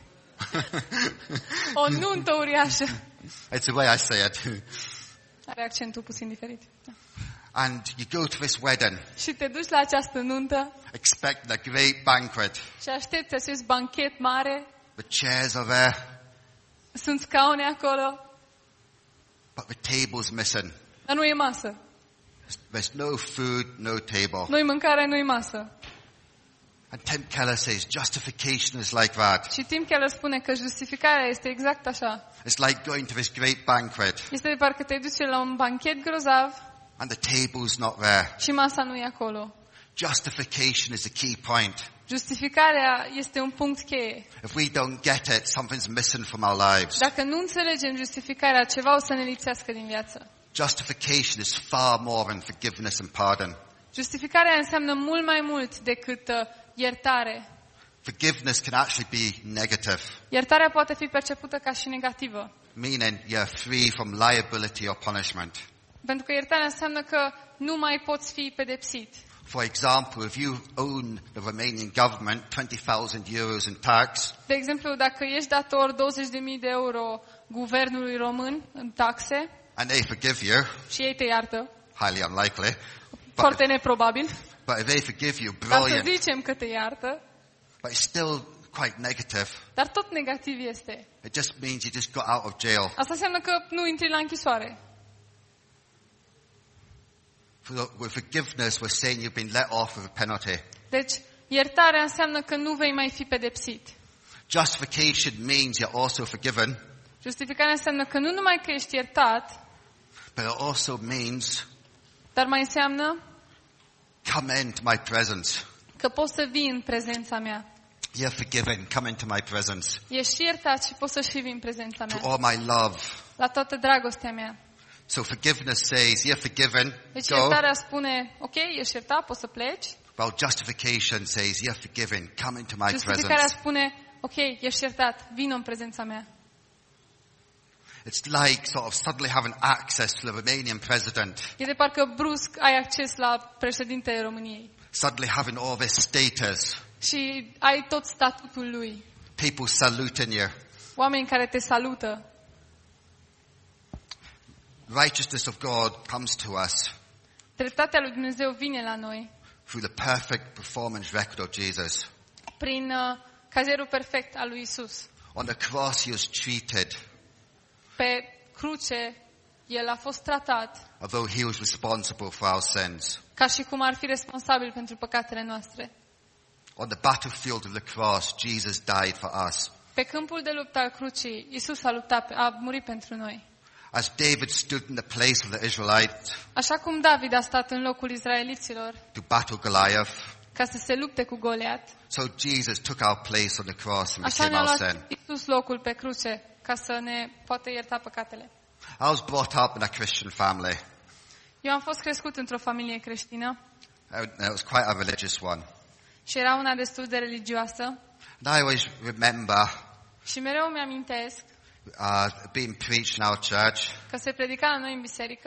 Speaker 2: o nuntă uriașă.
Speaker 1: It's the way I say it.
Speaker 2: Are accentul puțin diferit. Da.
Speaker 1: And you go to this wedding,
Speaker 2: Și te duci la această nuntă
Speaker 1: expect a great banquet.
Speaker 2: și aștepți acest banchet mare.
Speaker 1: The chairs are there,
Speaker 2: Sunt scaune acolo,
Speaker 1: but the table's missing.
Speaker 2: dar nu e masă.
Speaker 1: There's no food, no table.
Speaker 2: Nu-i mâncare, nu-i masă.
Speaker 1: And Tim Keller says justification is like that.
Speaker 2: Și Tim Keller spune că justificarea este exact așa.
Speaker 1: It's like going to this great banquet
Speaker 2: Este de parcă te duci la un banchet grozav
Speaker 1: and the table's not there.
Speaker 2: și masa nu e acolo.
Speaker 1: Justification is the key point.
Speaker 2: Justificarea este un punct cheie.
Speaker 1: If we don't get it, something's missing from our lives.
Speaker 2: Dacă nu înțelegem justificarea, ceva o să ne lipsească din viață.
Speaker 1: Justification is far more than forgiveness and pardon.
Speaker 2: Justificarea înseamnă mult mai mult decât uh, iertare.
Speaker 1: Forgiveness can actually be negative,
Speaker 2: Iertarea poate fi percepută ca și negativă.
Speaker 1: meaning you're free from liability or punishment.
Speaker 2: Pentru că iertarea înseamnă că nu mai poți fi pedepsit.
Speaker 1: For example, if you own the Romanian government twenty thousand euros in tax,
Speaker 2: De exemplu, dacă ești dator douăzeci de mii de euro guvernului român în taxe
Speaker 1: and they forgive you,
Speaker 2: și ei te iartă,
Speaker 1: highly unlikely, but,
Speaker 2: foarte neprobabil,
Speaker 1: but if they forgive you,
Speaker 2: dar să
Speaker 1: brilliant.
Speaker 2: zicem că te iartă,
Speaker 1: But it's still quite negative.
Speaker 2: dar tot negativ este.
Speaker 1: It just means you just got out of jail.
Speaker 2: Asta înseamnă că nu intri la închisoare.
Speaker 1: For- With forgiveness, we're saying you've been let off with a penalty.
Speaker 2: Deci, iertarea înseamnă că nu vei mai fi pedepsit.
Speaker 1: Justification means you're also forgiven,
Speaker 2: Justificarea înseamnă că nu numai că ești iertat,
Speaker 1: but it also means
Speaker 2: dar mai înseamnă
Speaker 1: come into my presence.
Speaker 2: că poți să vii în prezența mea.
Speaker 1: You're forgiven. Come into my presence.
Speaker 2: Ești iertat și poți să și vii în prezența
Speaker 1: To
Speaker 2: mea.
Speaker 1: all my love.
Speaker 2: La toată dragostea mea.
Speaker 1: So forgiveness says you're forgiven.
Speaker 2: Deci
Speaker 1: Go.
Speaker 2: iertarea spune, ok, ești iertat, poți să pleci.
Speaker 1: Well, justification says you're forgiven. Come into my
Speaker 2: Justificarea
Speaker 1: presence.
Speaker 2: spune, ok, ești iertat, vino în prezența mea.
Speaker 1: It's like sort of suddenly having access to the Romanian president.
Speaker 2: E de parcă brusc ai acces la președintele României.
Speaker 1: Suddenly having all this status.
Speaker 2: Și ai tot statutul lui.
Speaker 1: People saluting you.
Speaker 2: Oameni care te salută.
Speaker 1: Righteousness of God comes to us
Speaker 2: Dreptatea lui Dumnezeu vine la noi
Speaker 1: through the perfect performance record of Jesus.
Speaker 2: prin uh, cazierul perfect al lui Isus.
Speaker 1: On the cross, he was treated
Speaker 2: Pe cruce, el a fost tratat
Speaker 1: although he was responsible for our sins.
Speaker 2: ca și cum ar fi responsabil pentru păcatele noastre.
Speaker 1: On the battlefield of the cross, Jesus died for us.
Speaker 2: Pe câmpul de luptă al crucii, Isus a luptat, a murit pentru noi.
Speaker 1: As David stood in the place of the Israelites
Speaker 2: Așa cum David a stat în locul izraeliților
Speaker 1: to battle Goliath,
Speaker 2: ca să se lupte cu Goliat,
Speaker 1: so Jesus took our place on the cross and
Speaker 2: așa
Speaker 1: became
Speaker 2: ne-a
Speaker 1: our
Speaker 2: luat
Speaker 1: sin.
Speaker 2: Isus locul pe cruce ca să ne poată ierta păcatele.
Speaker 1: I was brought up in a Christian family.
Speaker 2: Eu am fost crescut într-o familie creștină
Speaker 1: It was quite a religious one.
Speaker 2: și era una destul de religioasă
Speaker 1: And I always remember
Speaker 2: și mereu îmi amintesc
Speaker 1: uh, being preached in our church.
Speaker 2: că se predica la noi în biserică.
Speaker 1: It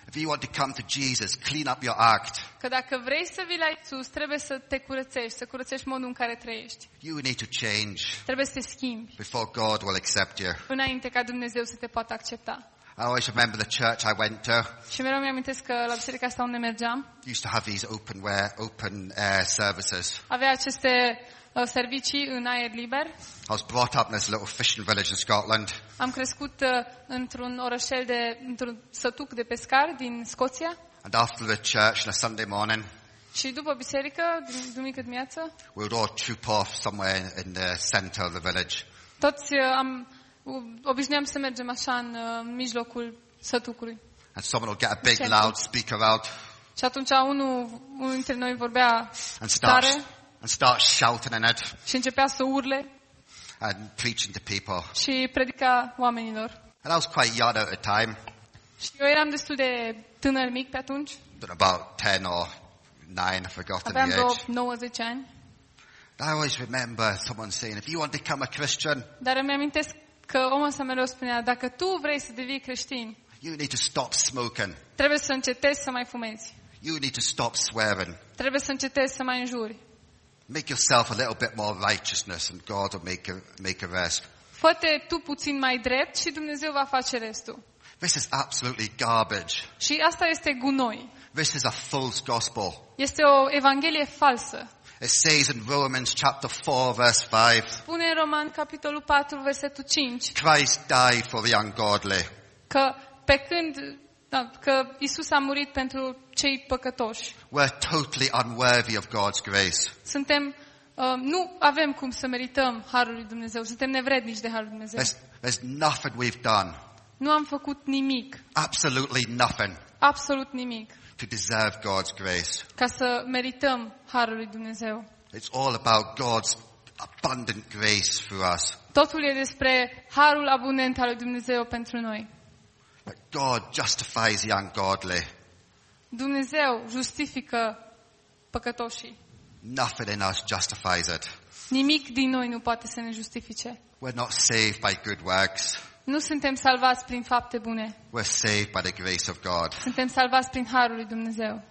Speaker 1: If you want to come to Jesus, clean up your act.
Speaker 2: Că dacă vrei să vii la Iisus, trebuie să te curățești, să curățești modul în care trăiești.
Speaker 1: You need to change
Speaker 2: Trebuie să te schimbi
Speaker 1: before God will accept you.
Speaker 2: înainte ca Dumnezeu să te poată accepta.
Speaker 1: I always remember the church I went to
Speaker 2: Și mereu mi-amintesc că la biserica asta unde mergeam,
Speaker 1: used to have these open wear, open air services.
Speaker 2: avea aceste uh, servicii în aer liber.
Speaker 1: I was brought up in this little fishing village in Scotland.
Speaker 2: Am crescut uh, într-un orășel de, într-un sătuc de pescar din Scoția.
Speaker 1: And after the church on a Sunday morning,
Speaker 2: Și după biserică, din duminică dimineață,
Speaker 1: we would all troop off somewhere in the center of the village.
Speaker 2: toți uh, am, uh, obișnuiam să mergem așa în uh, mijlocul sătucului.
Speaker 1: And someone would get a big
Speaker 2: Centru.
Speaker 1: loudspeaker out
Speaker 2: Și atunci unul, unul dintre noi vorbea
Speaker 1: and start,
Speaker 2: tare
Speaker 1: and start shouting in it
Speaker 2: și începea să urle
Speaker 1: and preaching to people.
Speaker 2: și predica oamenilor.
Speaker 1: And I was quite young at the time,
Speaker 2: Și eu eram destul de tânăr mic pe atunci,
Speaker 1: but about ten or nine, I've forgotten
Speaker 2: aveam
Speaker 1: the
Speaker 2: vreo
Speaker 1: age.
Speaker 2: nouă zece ani.
Speaker 1: I always remember someone saying, if you want to become a Christian,
Speaker 2: Dar îmi amintesc că omul ăsta mereu spunea, dacă tu vrei să devii creștin,
Speaker 1: you need to stop smoking.
Speaker 2: trebuie să încetezi să mai fumezi.
Speaker 1: You need to stop swearing.
Speaker 2: Trebuie să încetezi să mai înjuri.
Speaker 1: Make yourself a little bit more righteousness and God will make a, make a rest.
Speaker 2: Fă-te tu puțin mai drept și Dumnezeu va face restul.
Speaker 1: This is absolutely garbage.
Speaker 2: Și asta este gunoi.
Speaker 1: This is a false gospel.
Speaker 2: Este o evanghelie falsă.
Speaker 1: It says in Romans chapter four verse five,
Speaker 2: Spune în Roman, capitolul patru, versetul cinci,
Speaker 1: Christ died for the ungodly.
Speaker 2: că pe când da, că Isus a murit pentru cei păcătoși.
Speaker 1: We're totally unworthy of God's grace.
Speaker 2: Suntem uh, nu avem cum să merităm harul lui Dumnezeu. Suntem nevrednici de harul lui Dumnezeu.
Speaker 1: There's, there's nothing we've done,
Speaker 2: Nu am făcut nimic,
Speaker 1: absolutely nothing,
Speaker 2: absolut nimic,
Speaker 1: to deserve God's grace.
Speaker 2: ca să merităm harul lui Dumnezeu.
Speaker 1: It's all about God's abundant grace through us.
Speaker 2: Totul e despre harul abundent al lui Dumnezeu pentru noi.
Speaker 1: But God justifies the ungodly.
Speaker 2: Dumnezeu justifică păcătoșii.
Speaker 1: Nothing in us justifies it.
Speaker 2: Nimic din noi nu poate să ne justifice.
Speaker 1: We're not saved by good works.
Speaker 2: Nu suntem salvați prin fapte bune.
Speaker 1: We're saved by the grace of God.
Speaker 2: Suntem salvați prin harul lui Dumnezeu.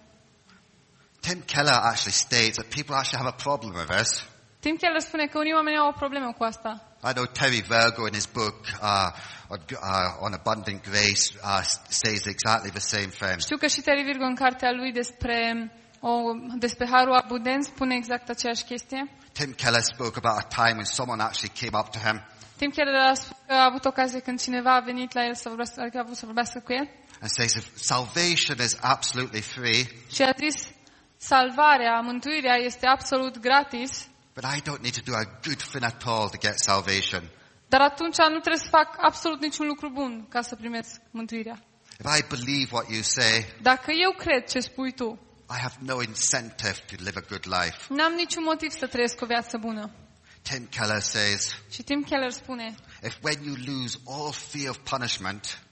Speaker 1: Tim Keller actually states that people actually have a problem with this.
Speaker 2: Tim Keller spune că unii oameni au o problemă cu asta.
Speaker 1: I know Terry Virgo in his book uh, on, uh, on abundant grace uh, says exactly the same thing.
Speaker 2: Știu că și Terry Virgo în cartea lui despre, o, despre harul abundent spune exact aceeași chestie.
Speaker 1: Tim Keller spoke about a time when someone actually came up to him
Speaker 2: Tim Keller a spus că a avut ocazie când cineva a venit la el să vorbească, adică a vrut să vorbească cu el
Speaker 1: and says, if salvation is absolutely free,
Speaker 2: și a zis, salvarea, mântuirea este absolut gratis,
Speaker 1: but I don't need to do a good thing at all to get salvation.
Speaker 2: dar atunci nu trebuie să fac absolut niciun lucru bun ca să primesc mântuirea.
Speaker 1: If I believe what you say,
Speaker 2: Dacă eu cred ce spui tu,
Speaker 1: I have no incentive to live a good life.
Speaker 2: n-am niciun motiv să trăiesc o viață bună.
Speaker 1: Tim Keller says,
Speaker 2: Și Tim Keller spune,
Speaker 1: if when you lose all fear of punishment,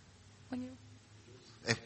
Speaker 1: if,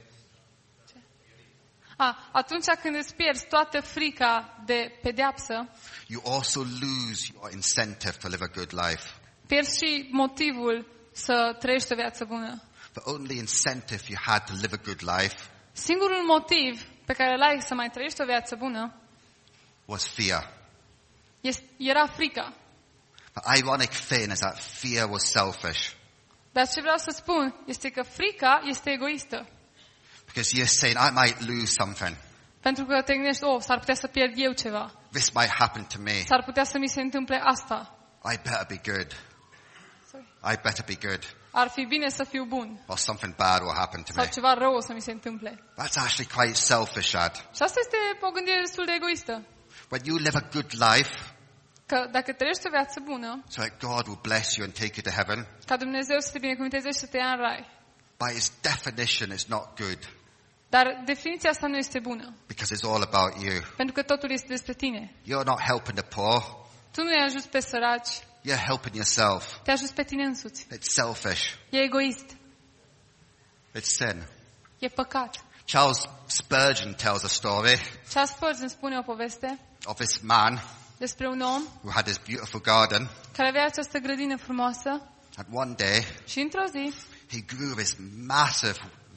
Speaker 2: a, atunci când îți pierzi toată frica de pedeapsă,
Speaker 1: you also lose your incentive to live a good life.
Speaker 2: pierzi și motivul să trăiești o viață bună.
Speaker 1: The only incentive you had to live a good life
Speaker 2: Singurul motiv pe care îl ai să mai trăiești o viață bună
Speaker 1: was fear.
Speaker 2: este, era frica.
Speaker 1: The ironic thing is that fear was selfish.
Speaker 2: Dar ce vreau să spun este că frica este egoistă.
Speaker 1: Because you're saying, I might lose something.
Speaker 2: Pentru că te gândești, oh, s-ar putea să pierd eu ceva.
Speaker 1: This might happen to me.
Speaker 2: S-ar putea să mi se întâmple asta.
Speaker 1: I better be good.
Speaker 2: Sorry.
Speaker 1: I better be good.
Speaker 2: Ar fi bine să fiu bun.
Speaker 1: Or something bad will happen to
Speaker 2: Sau
Speaker 1: me.
Speaker 2: ceva rău o să mi se întâmple.
Speaker 1: That's actually quite selfish, Ad.
Speaker 2: Și asta este o gândire destul de egoistă.
Speaker 1: When you live a good life,
Speaker 2: Că dacă trăiești o viață bună,
Speaker 1: so that God will bless you and take you to heaven,
Speaker 2: ca Dumnezeu să te binecuvânteze și să te ia în rai.
Speaker 1: by its definition, it's not good.
Speaker 2: Dar definiția asta nu este bună.
Speaker 1: Because it's all about you.
Speaker 2: Pentru că totul este despre tine.
Speaker 1: You're not helping the poor.
Speaker 2: Tu nu i-ai ajuns pe săraci,
Speaker 1: You're helping yourself.
Speaker 2: te ajuți pe tine însuți.
Speaker 1: It's selfish.
Speaker 2: E egoist.
Speaker 1: It's sin.
Speaker 2: E păcat.
Speaker 1: Charles Spurgeon tells a story
Speaker 2: Charles Spurgeon spune o poveste
Speaker 1: of this man
Speaker 2: despre un om
Speaker 1: who had this beautiful garden.
Speaker 2: care avea această grădină frumoasă
Speaker 1: And one day,
Speaker 2: și într-o zi
Speaker 1: he grew this massive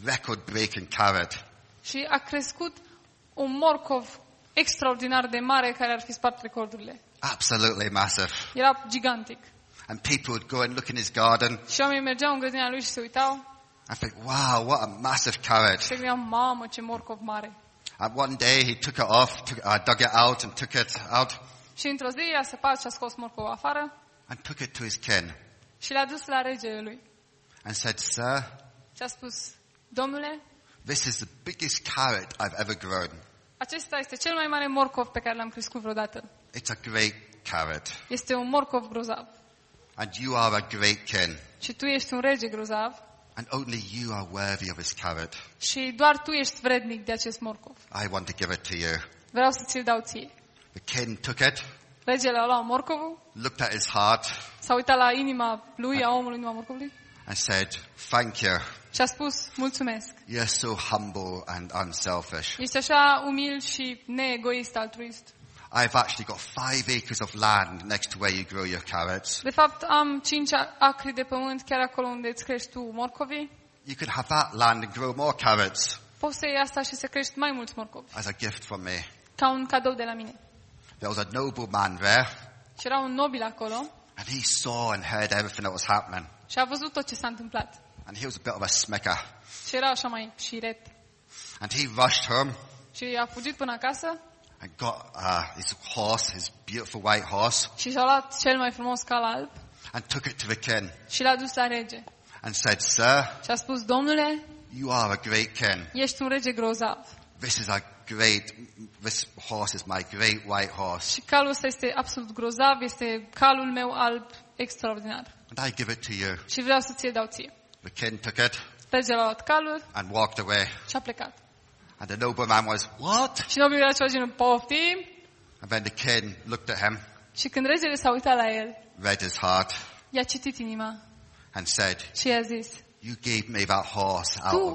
Speaker 1: record-breaking carrot.
Speaker 2: Și a crescut un morcov extraordinar de mare care ar fi spart recordurile.
Speaker 1: Absolutely massive.
Speaker 2: Era gigantic.
Speaker 1: And people would go and look in his garden
Speaker 2: Și oamenii mergeau în grădina lui și se uitau
Speaker 1: and think, wow, what a massive carrot.
Speaker 2: și se gândeau, mamă, ce morcov mare.
Speaker 1: And one day he took it off, took, uh, dug it out and took it out
Speaker 2: Și într-o zi a săpat și a scos morcovul afară
Speaker 1: and took it to his kin
Speaker 2: și l-a dus la regele lui.
Speaker 1: and said, sir,
Speaker 2: Și a spus, domnule,
Speaker 1: this is the biggest carrot I've ever grown.
Speaker 2: acesta este cel mai mare morcov pe care l-am crescut vreodată.
Speaker 1: It's a great carrot.
Speaker 2: Este un morcov grozav.
Speaker 1: And you are a great king.
Speaker 2: Și tu ești un rege grozav
Speaker 1: And only you are worthy of his carrot.
Speaker 2: și doar tu ești vrednic de acest morcov.
Speaker 1: I want to give it to you.
Speaker 2: Vreau să ți-l dau ție.
Speaker 1: The king took it,
Speaker 2: Regele a luat morcovul,
Speaker 1: looked at his heart
Speaker 2: s-a uitat la inima lui, a omului, inima morcovului,
Speaker 1: and said, thank you.
Speaker 2: și a spus, mulțumesc.
Speaker 1: You're so humble and unselfish.
Speaker 2: Ești așa umil și neegoist, altruist.
Speaker 1: I've actually got five acres of land next to where you grow your carrots.
Speaker 2: De fapt, am cinci acri de pământ chiar acolo unde îți crești tu morcovii.
Speaker 1: You could have that land and grow more carrots
Speaker 2: Poți să iei asta și să crești mai mulți morcovi,
Speaker 1: as a gift from me.
Speaker 2: ca un cadou de la mine.
Speaker 1: There was a nobleman there,
Speaker 2: Și era un nobil acolo
Speaker 1: and he saw and heard everything that was happening.
Speaker 2: și a văzut tot ce s-a întâmplat.
Speaker 1: And he was a bit of a smicker.
Speaker 2: Și era așa mai șiret.
Speaker 1: And he rushed home
Speaker 2: Și a fugit până acasă
Speaker 1: and got uh, his horse, his beautiful white horse,
Speaker 2: și și-a luat cel mai frumos cal alb
Speaker 1: and took it to the king
Speaker 2: și l-a dus la rege.
Speaker 1: and said, sir,
Speaker 2: Și a spus, domnule,
Speaker 1: you are a great king.
Speaker 2: ești un rege grozav.
Speaker 1: This is a great, this horse is my great white horse.
Speaker 2: Și calul ăsta este absolut grozav, este calul meu alb extraordinar.
Speaker 1: And I give it to you.
Speaker 2: Și vreau să ți-l dau ție.
Speaker 1: The king took it
Speaker 2: Regele a luat calul
Speaker 1: and walked away.
Speaker 2: și a plecat.
Speaker 1: And the nobleman was, what?
Speaker 2: Și nobilul era ceva genul, poftim.
Speaker 1: And then the king looked at him,
Speaker 2: Și când regele s-a uitat la el,
Speaker 1: read his heart,
Speaker 2: i-a citit inima
Speaker 1: and said,
Speaker 2: și i-a zis,
Speaker 1: you gave me that horse out
Speaker 2: Tu-
Speaker 1: of,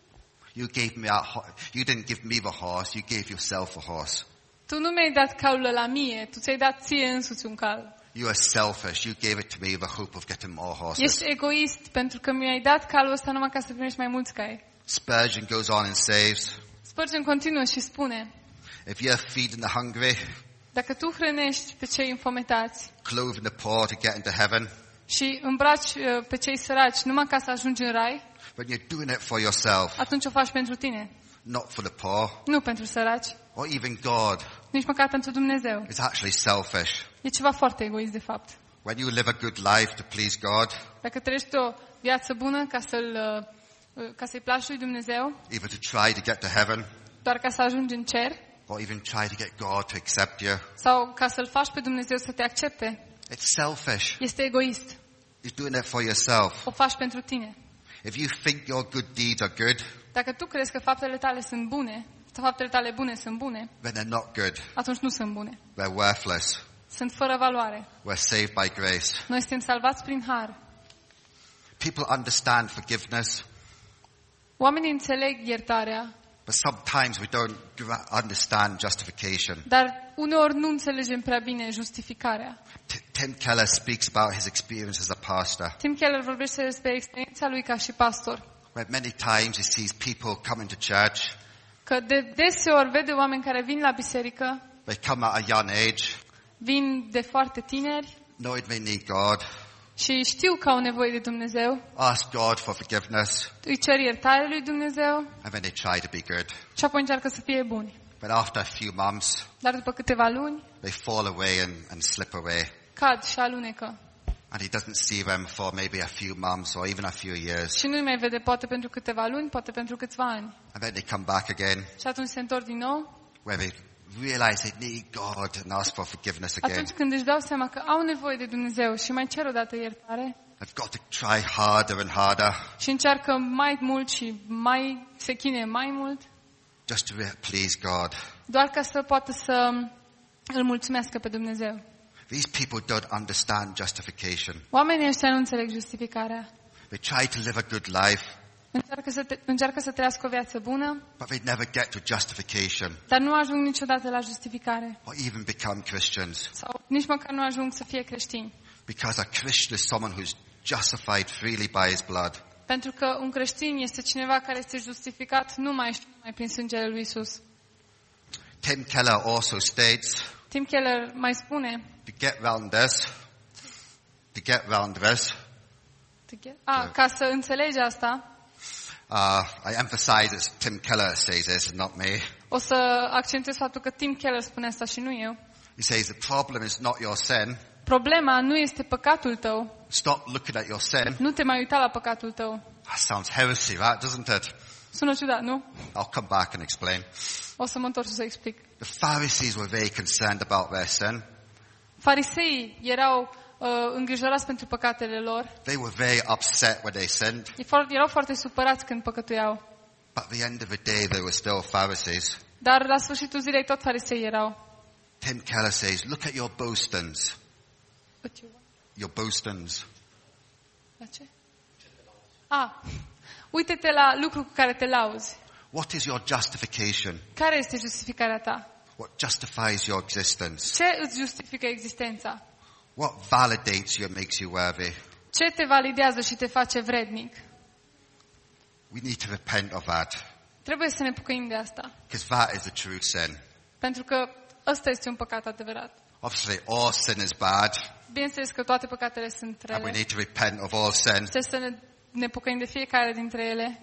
Speaker 1: you gave me that horse, you didn't give me the horse, you gave yourself a horse.
Speaker 2: tu nu mi-ai dat calul ăla mie, tu ți-ai dat ție însuți un cal.
Speaker 1: You are selfish, you gave it to me with the hope of getting more horses.
Speaker 2: Ești egoist pentru că mi-ai dat calul ăsta numai ca să primești mai mulți cai.
Speaker 1: Spurgeon goes on and says,
Speaker 2: Spurgeon continuă și spune,
Speaker 1: if you're feeding the hungry,
Speaker 2: dacă tu hrănești pe cei înfometați
Speaker 1: clothing the poor to get into heaven,
Speaker 2: și îmbraci uh, pe cei săraci numai ca să ajungi în rai,
Speaker 1: when you're doing it for yourself,
Speaker 2: atunci o faci pentru tine,
Speaker 1: not for the poor,
Speaker 2: nu pentru săraci,
Speaker 1: or even God,
Speaker 2: nici măcar pentru Dumnezeu.
Speaker 1: it's actually selfish.
Speaker 2: E ceva foarte egoist, de fapt.
Speaker 1: When you live a good life to please God,
Speaker 2: Dacă trăiești o viață bună ca să-l, uh, ca să-i placi lui Dumnezeu,
Speaker 1: either to try to get to heaven,
Speaker 2: doar ca să ajungi în cer,
Speaker 1: or even try to get God to accept you,
Speaker 2: sau ca să-l faci pe Dumnezeu să te accepte,
Speaker 1: it's selfish.
Speaker 2: este egoist.
Speaker 1: You're doing it for yourself.
Speaker 2: O faci pentru tine.
Speaker 1: If you think your good deeds are good,
Speaker 2: Dacă tu crezi că faptele tale sunt bune, sau faptele tale bune sunt bune,
Speaker 1: then they're not good.
Speaker 2: atunci nu sunt bune.
Speaker 1: They're worthless.
Speaker 2: Sunt fără valoare.
Speaker 1: We're saved by grace.
Speaker 2: Noi suntem salvați prin har.
Speaker 1: People understand forgiveness,
Speaker 2: Oamenii înțeleg iertarea,
Speaker 1: but sometimes we don't gra- understand justification.
Speaker 2: dar uneori nu înțelegem prea bine justificarea.
Speaker 1: T- Tim Keller speaks about his experience as a pastor,
Speaker 2: Tim Keller vorbește despre experiența lui ca și pastor,
Speaker 1: where many times he sees people coming to church.
Speaker 2: că de deseori vede oameni care vin la biserică,
Speaker 1: They come at a young age,
Speaker 2: vin de foarte tineri
Speaker 1: knowing they need God,
Speaker 2: și știu că au nevoie de Dumnezeu,
Speaker 1: ask God for forgiveness,
Speaker 2: îi cer iertare lui Dumnezeu
Speaker 1: and then they try to be good.
Speaker 2: și apoi încearcă să fie buni.
Speaker 1: But after a few months,
Speaker 2: Dar după câteva luni,
Speaker 1: they fall away and, and slip away.
Speaker 2: cad și alunecă.
Speaker 1: And he doesn't see them for maybe a few months or even a few years.
Speaker 2: Și nu-i mai vede poate pentru câteva luni, poate pentru câțiva ani.
Speaker 1: And then they come back again,
Speaker 2: Și atunci se întorc din nou,
Speaker 1: where they realize they need God and ask for forgiveness again.
Speaker 2: atunci când își dau seama că au nevoie de Dumnezeu și mai cer odată iertare
Speaker 1: They've got to try harder and harder
Speaker 2: și încearcă mai mult și mai se chine mai mult,
Speaker 1: just to re- please God.
Speaker 2: doar ca să poată să îl mulțumească pe Dumnezeu.
Speaker 1: These people don't understand justification.
Speaker 2: Oamenii ăștia nu înțeleg justificarea.
Speaker 1: They try to live a good life,
Speaker 2: Încearcă să, te, încearcă să trăiască o viață bună,
Speaker 1: but they never get to justification
Speaker 2: dar nu ajung niciodată la justificare.
Speaker 1: or even become Christians.
Speaker 2: Sau nici măcar nu ajung să fie creștini.
Speaker 1: Because a Christian is someone who's justified freely by his blood.
Speaker 2: Pentru că un creștin este cineva care este justificat numai și numai prin sângele lui Isus.
Speaker 1: Tim Keller also states,
Speaker 2: Tim Keller mai spune,
Speaker 1: to get round this, to get round this,
Speaker 2: a, ca să înțelegi asta,
Speaker 1: uh, I emphasize that Tim Keller says this, not me.
Speaker 2: o să accentuez faptul că Tim Keller spune asta și nu eu.
Speaker 1: He says the problem is not your sin.
Speaker 2: Problema nu este păcatul tău.
Speaker 1: Stop looking at your sin.
Speaker 2: Nu te mai uita la păcatul tău.
Speaker 1: That sounds heresy, right? Doesn't it?
Speaker 2: Sună ciudat, nu?
Speaker 1: I'll come back and explain.
Speaker 2: O să mă întorc și să explic.
Speaker 1: The Pharisees were very concerned about their sin.
Speaker 2: Fariseii erau uh, îngrijorați pentru păcatele lor.
Speaker 1: They were very upset when they sinned.
Speaker 2: Erau foarte supărați când păcătuiau.
Speaker 1: But at the end of the day, they were still Pharisees.
Speaker 2: Dar la sfârșitul zilei tot farisei erau.
Speaker 1: Tim Keller says, look at your boastings. Your boastings.
Speaker 2: La ce? Ah, uite-te la lucru cu care te lauzi.
Speaker 1: What is your justification?
Speaker 2: Care este justificarea ta?
Speaker 1: What justifies your existence?
Speaker 2: Ce îți justifică existența?
Speaker 1: What validates you and makes you worthy?
Speaker 2: Ce te validează și te face vrednic?
Speaker 1: We need to repent of that.
Speaker 2: Trebuie să ne pocăim de asta.
Speaker 1: Because that is the true sin.
Speaker 2: Pentru că ăsta este un păcat adevărat.
Speaker 1: Obviously, all sin is bad.
Speaker 2: Bineînțeles că toate păcatele sunt
Speaker 1: And we
Speaker 2: rele.
Speaker 1: need to repent of all sin.
Speaker 2: Trebuie să ne, ne pocăim de fiecare dintre ele.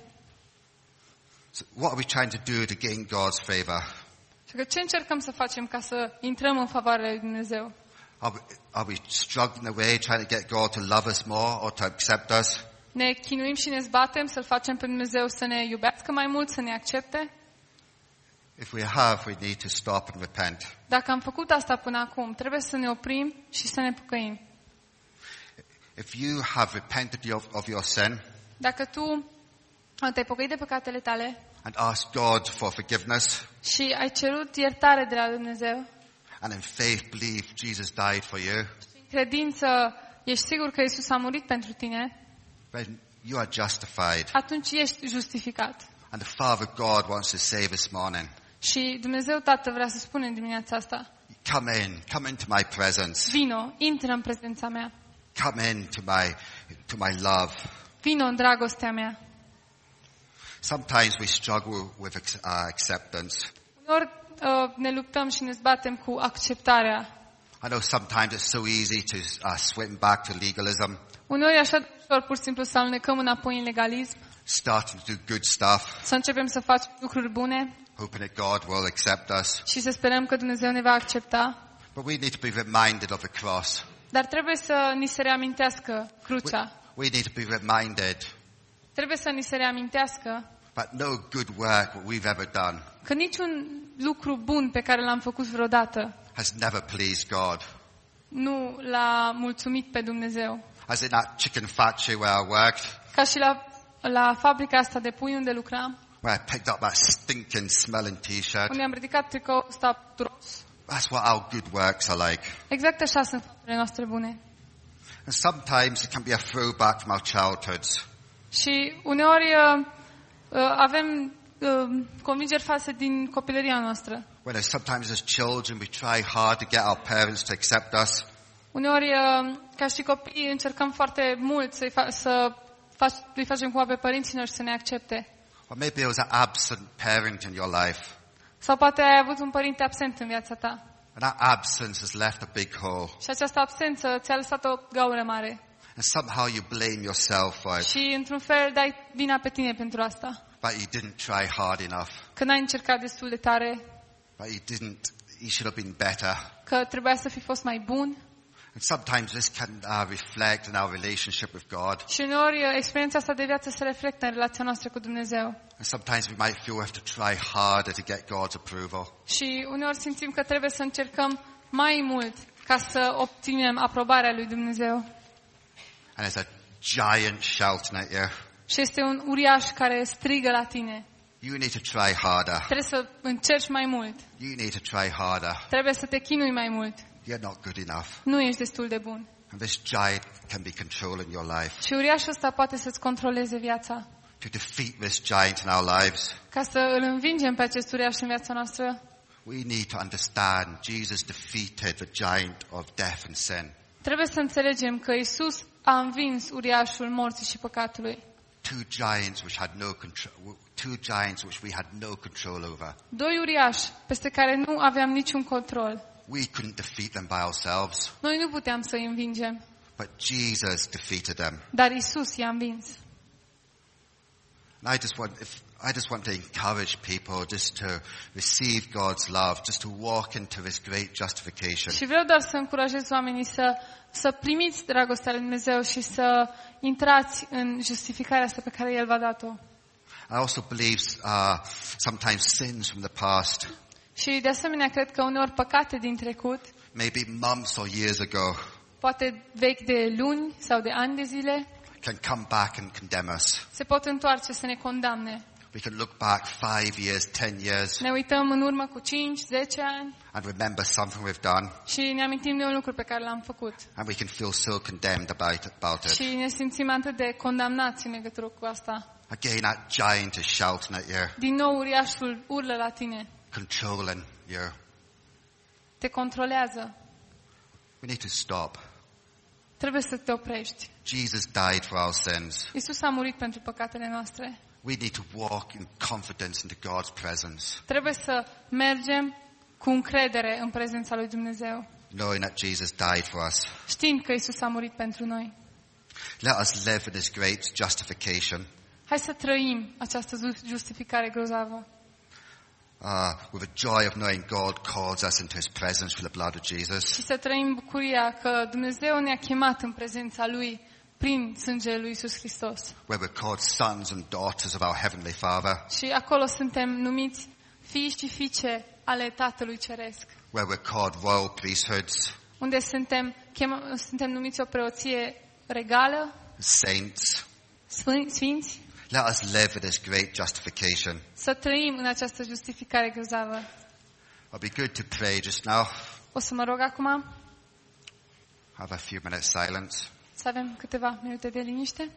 Speaker 1: So what are we trying to do to gain God's favor?
Speaker 2: Și că ce încercăm să facem ca să intrăm în favoarea lui Dumnezeu?
Speaker 1: Are we, are we struggling away trying to get God to love us more or to accept us?
Speaker 2: Ne chinuim și ne zbatem să-L facem pe Dumnezeu să ne iubească mai mult, să ne accepte?
Speaker 1: If we have, we need to stop and repent.
Speaker 2: Dacă am făcut asta până acum, trebuie să ne oprim și să ne pocăim.
Speaker 1: If you have repented of, of your sin
Speaker 2: Dacă tu te-ai pocăit de păcatele tale
Speaker 1: and asked God for forgiveness
Speaker 2: și ai cerut iertare de la Dumnezeu,
Speaker 1: and in faith believe Jesus died for you,
Speaker 2: în credință ești sigur că Isus a murit pentru tine,
Speaker 1: then you are justified.
Speaker 2: atunci ești justificat.
Speaker 1: And the Father God wants to say this morning,
Speaker 2: Și Dumnezeu Tatăl vrea să spună în dimineața asta,
Speaker 1: come in, come into my presence.
Speaker 2: vino, intră în prezența mea,
Speaker 1: Come in to my, to my love.
Speaker 2: vino în dragostea mea.
Speaker 1: Sometimes we struggle with uh, acceptance.
Speaker 2: Uneori uh, ne luptăm și ne zbatem cu acceptarea.
Speaker 1: I know sometimes it's so easy to uh, swim back to legalism,
Speaker 2: Uneori e așa de ușor pur și simplu să alunecăm înapoi în legalism,
Speaker 1: starting to do good stuff,
Speaker 2: să începem să facem lucruri bune
Speaker 1: hoping that God will accept us.
Speaker 2: și să sperăm că Dumnezeu ne va accepta.
Speaker 1: But we need to be reminded of the cross.
Speaker 2: Dar trebuie să ni se reamintească
Speaker 1: We,
Speaker 2: crucea.
Speaker 1: we need to be reminded
Speaker 2: Trebuie să ni se reamintească
Speaker 1: that no good work that we've ever done
Speaker 2: că niciun lucru bun pe care l-am făcut vreodată
Speaker 1: has never pleased God.
Speaker 2: nu l-a mulțumit pe Dumnezeu.
Speaker 1: As in that chicken factory where I worked,
Speaker 2: Ca și la, la fabrica asta de pui unde lucram,
Speaker 1: where I picked up that stinking smelling t-shirt.
Speaker 2: unde am ridicat tricoul ăsta turos.
Speaker 1: That's what our good works are like.
Speaker 2: Exact așa sunt faptele noastre bune.
Speaker 1: And sometimes it can be a throwback from our childhoods.
Speaker 2: Și uneori uh, uh, avem uh, convingeri false din copilăria noastră.
Speaker 1: When sometimes as children we try hard to get our parents to accept us.
Speaker 2: Uneori, uh, ca și copii, încercăm foarte mult să-i fa- să fac, îi facem cumva pe părinții noștri să ne accepte.
Speaker 1: Or maybe it was an absent parent in your life.
Speaker 2: Sau poate ai avut un părinte absent în viața ta.
Speaker 1: And that absence has left a big hole.
Speaker 2: Și această absență ți-a lăsat o gaură mare.
Speaker 1: And somehow you blame yourself for it.
Speaker 2: Și, într-un fel, dai vina pe tine pentru asta.
Speaker 1: But you didn't try hard enough.
Speaker 2: Că n-ai încercat destul de tare,
Speaker 1: But you didn't, you should have been better.
Speaker 2: că trebuia să fi fost mai bun.
Speaker 1: And sometimes this can uh, reflect in our relationship with God.
Speaker 2: Și uneori experiența asta de viață se reflectă în relația noastră cu Dumnezeu.
Speaker 1: And sometimes we might feel we have to try harder to get God's approval.
Speaker 2: Și uneori simțim că trebuie să încercăm mai mult ca să obținem aprobarea lui Dumnezeu.
Speaker 1: And there's a giant shouting at you.
Speaker 2: Și este un uriaș care strigă la tine.
Speaker 1: You need to try harder.
Speaker 2: Trebuie să încerci mai mult.
Speaker 1: You need to try harder.
Speaker 2: Trebuie să te chinui mai mult.
Speaker 1: You're not good enough.
Speaker 2: Nu ești destul de bun.
Speaker 1: And this giant can be controlling your life.
Speaker 2: Și uriașul ăsta poate să-ți controleze viața.
Speaker 1: To defeat this giant in our lives,
Speaker 2: Ca să îl învingem pe acest uriaș în viața noastră,
Speaker 1: we need to understand Jesus defeated the giant of death and sin.
Speaker 2: trebuie să înțelegem că Isus a învins uriașul morții și păcatului.
Speaker 1: two giants which had no control, two giants which we had no control over.
Speaker 2: Doi uriași peste care nu aveam niciun control.
Speaker 1: We couldn't defeat them by ourselves,
Speaker 2: Noi nu puteam să îi învingem,
Speaker 1: but Jesus defeated them.
Speaker 2: dar Isus i-a învins.
Speaker 1: And I just want, if, I just want to encourage people just to receive God's love, just to walk into this great justification.
Speaker 2: Și vreau doar să încurajez oamenii să, să primiți dragostea lui Dumnezeu și să intrați în justificarea asta pe care El v-a dat-o.
Speaker 1: I also believe uh, sometimes sins from the past,
Speaker 2: Și de asemenea cred că uneori păcate din trecut,
Speaker 1: maybe months or years ago,
Speaker 2: poate vechi de luni sau de ani de zile,
Speaker 1: can come back and condemn us.
Speaker 2: se pot întoarce să ne condamne.
Speaker 1: We can look back five years, ten years,
Speaker 2: Ne uităm în urmă cu cinci, zece ani
Speaker 1: and remember something we've done,
Speaker 2: și ne amintim de un lucru pe care l-am făcut.
Speaker 1: and we can feel so condemned about it. About it.
Speaker 2: Și ne simțim atât de condamnați în legătură cu asta.
Speaker 1: Again, that giant is shouting at you,
Speaker 2: Din nou uriașul urlă la tine,
Speaker 1: controlling you.
Speaker 2: te controlează.
Speaker 1: We need to stop.
Speaker 2: Trebuie să te oprești.
Speaker 1: Jesus died for our sins.
Speaker 2: Isus a murit pentru păcatele noastre.
Speaker 1: We need to walk in confidence into God's presence,
Speaker 2: Trebuie să mergem cu încredere în prezența lui Dumnezeu,
Speaker 1: knowing that Jesus died for us.
Speaker 2: știind că Isus a murit pentru noi.
Speaker 1: Let us live in this great justification
Speaker 2: Hai să trăim această justificare grozavă.
Speaker 1: uh, with a joy of knowing God calls us into His presence through the blood of Jesus.
Speaker 2: Și să trăim bucuria că Dumnezeu ne-a chemat în prezența Lui prin sângele lui Isus Hristos.
Speaker 1: Where we're called sons and daughters of our Heavenly Father.
Speaker 2: Și acolo suntem numiți fii și fiice ale Tatălui Ceresc.
Speaker 1: Where we're called royal priesthoods,
Speaker 2: Unde suntem, chema, suntem numiți o preoție regală,
Speaker 1: saints.
Speaker 2: sfânt- sfinți,
Speaker 1: Let us live in this great justification.
Speaker 2: să trăim în această justificare grozavă.
Speaker 1: It'll be good to pray just now.
Speaker 2: O să mă rog acum
Speaker 1: Have a few minutes silence.
Speaker 2: să avem câteva minute de liniște.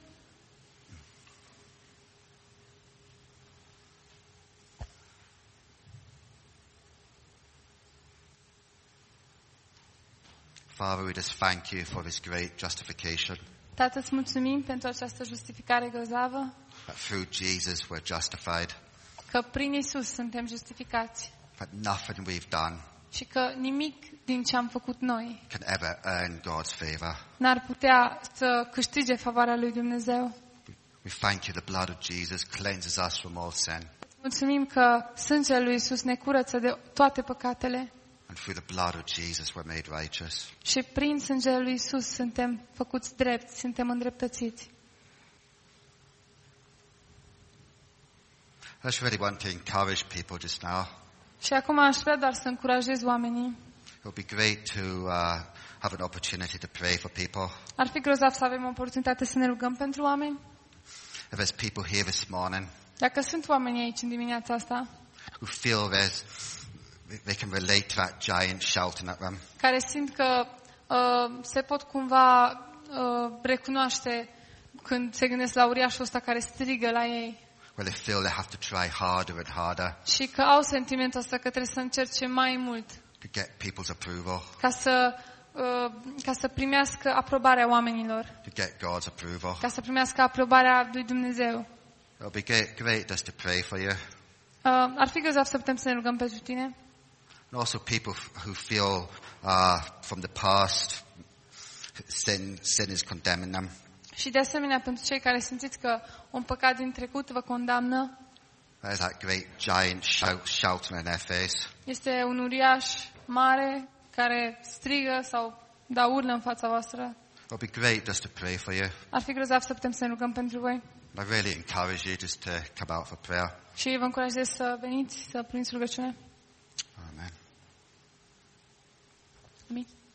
Speaker 1: Father, we just thank you for this great justification.
Speaker 2: Tată, îți mulțumim pentru această justificare grozavă,
Speaker 1: That through Jesus we're justified.
Speaker 2: că prin Isus suntem justificați
Speaker 1: That nothing we've done
Speaker 2: și că nimic din ce am făcut noi
Speaker 1: can ever earn God's favor.
Speaker 2: n-ar putea să câștige favoarea lui Dumnezeu.
Speaker 1: We thank you the blood of Jesus cleanses us from all sin.
Speaker 2: Mulțumim că sângele lui Isus ne curăță de toate păcatele
Speaker 1: And through the blood of Jesus we're made righteous.
Speaker 2: și prin sângele lui Isus suntem făcuți drepți, suntem îndreptățiți.
Speaker 1: I just really want to encourage people just now.
Speaker 2: Și acum aș vrea doar să încurajez oamenii.
Speaker 1: It would be great to uh, have an opportunity to pray for people.
Speaker 2: Ar fi grozav să avem oportunitate să ne rugăm pentru oameni.
Speaker 1: If there's people here this morning
Speaker 2: Dacă sunt oameni aici în dimineața asta
Speaker 1: who feel there's, they can relate to that giant shouting at them,
Speaker 2: care simt că uh, se pot cumva uh, recunoaște când se gândesc la uriașul ăsta care strigă la ei
Speaker 1: where they feel they have to try harder and harder
Speaker 2: și că au sentimentul ăsta că trebuie să încerce mai mult
Speaker 1: to get people's approval,
Speaker 2: ca să, uh, ca să primească aprobarea oamenilor,
Speaker 1: to get God's approval.
Speaker 2: ca să primească aprobarea lui Dumnezeu.
Speaker 1: It'll be great, great just to pray for you.
Speaker 2: Uh, ar fi grozav să putem să ne rugăm pentru tine.
Speaker 1: And also people who feel uh, from the past sin, sin is condemning them.
Speaker 2: Și de asemenea pentru cei care simțiți că un păcat din trecut vă condamnă,
Speaker 1: There's that great giant shout, shouting in their face.
Speaker 2: este un uriaș mare care strigă sau da urlă în fața voastră.
Speaker 1: It'll be great just to pray for you.
Speaker 2: Ar fi grozav să putem să ne rugăm pentru voi.
Speaker 1: I really encourage you just to come out for prayer.
Speaker 2: Și vă încurajez să veniți, să primiți rugăciune.
Speaker 1: Amen.
Speaker 2: Amin.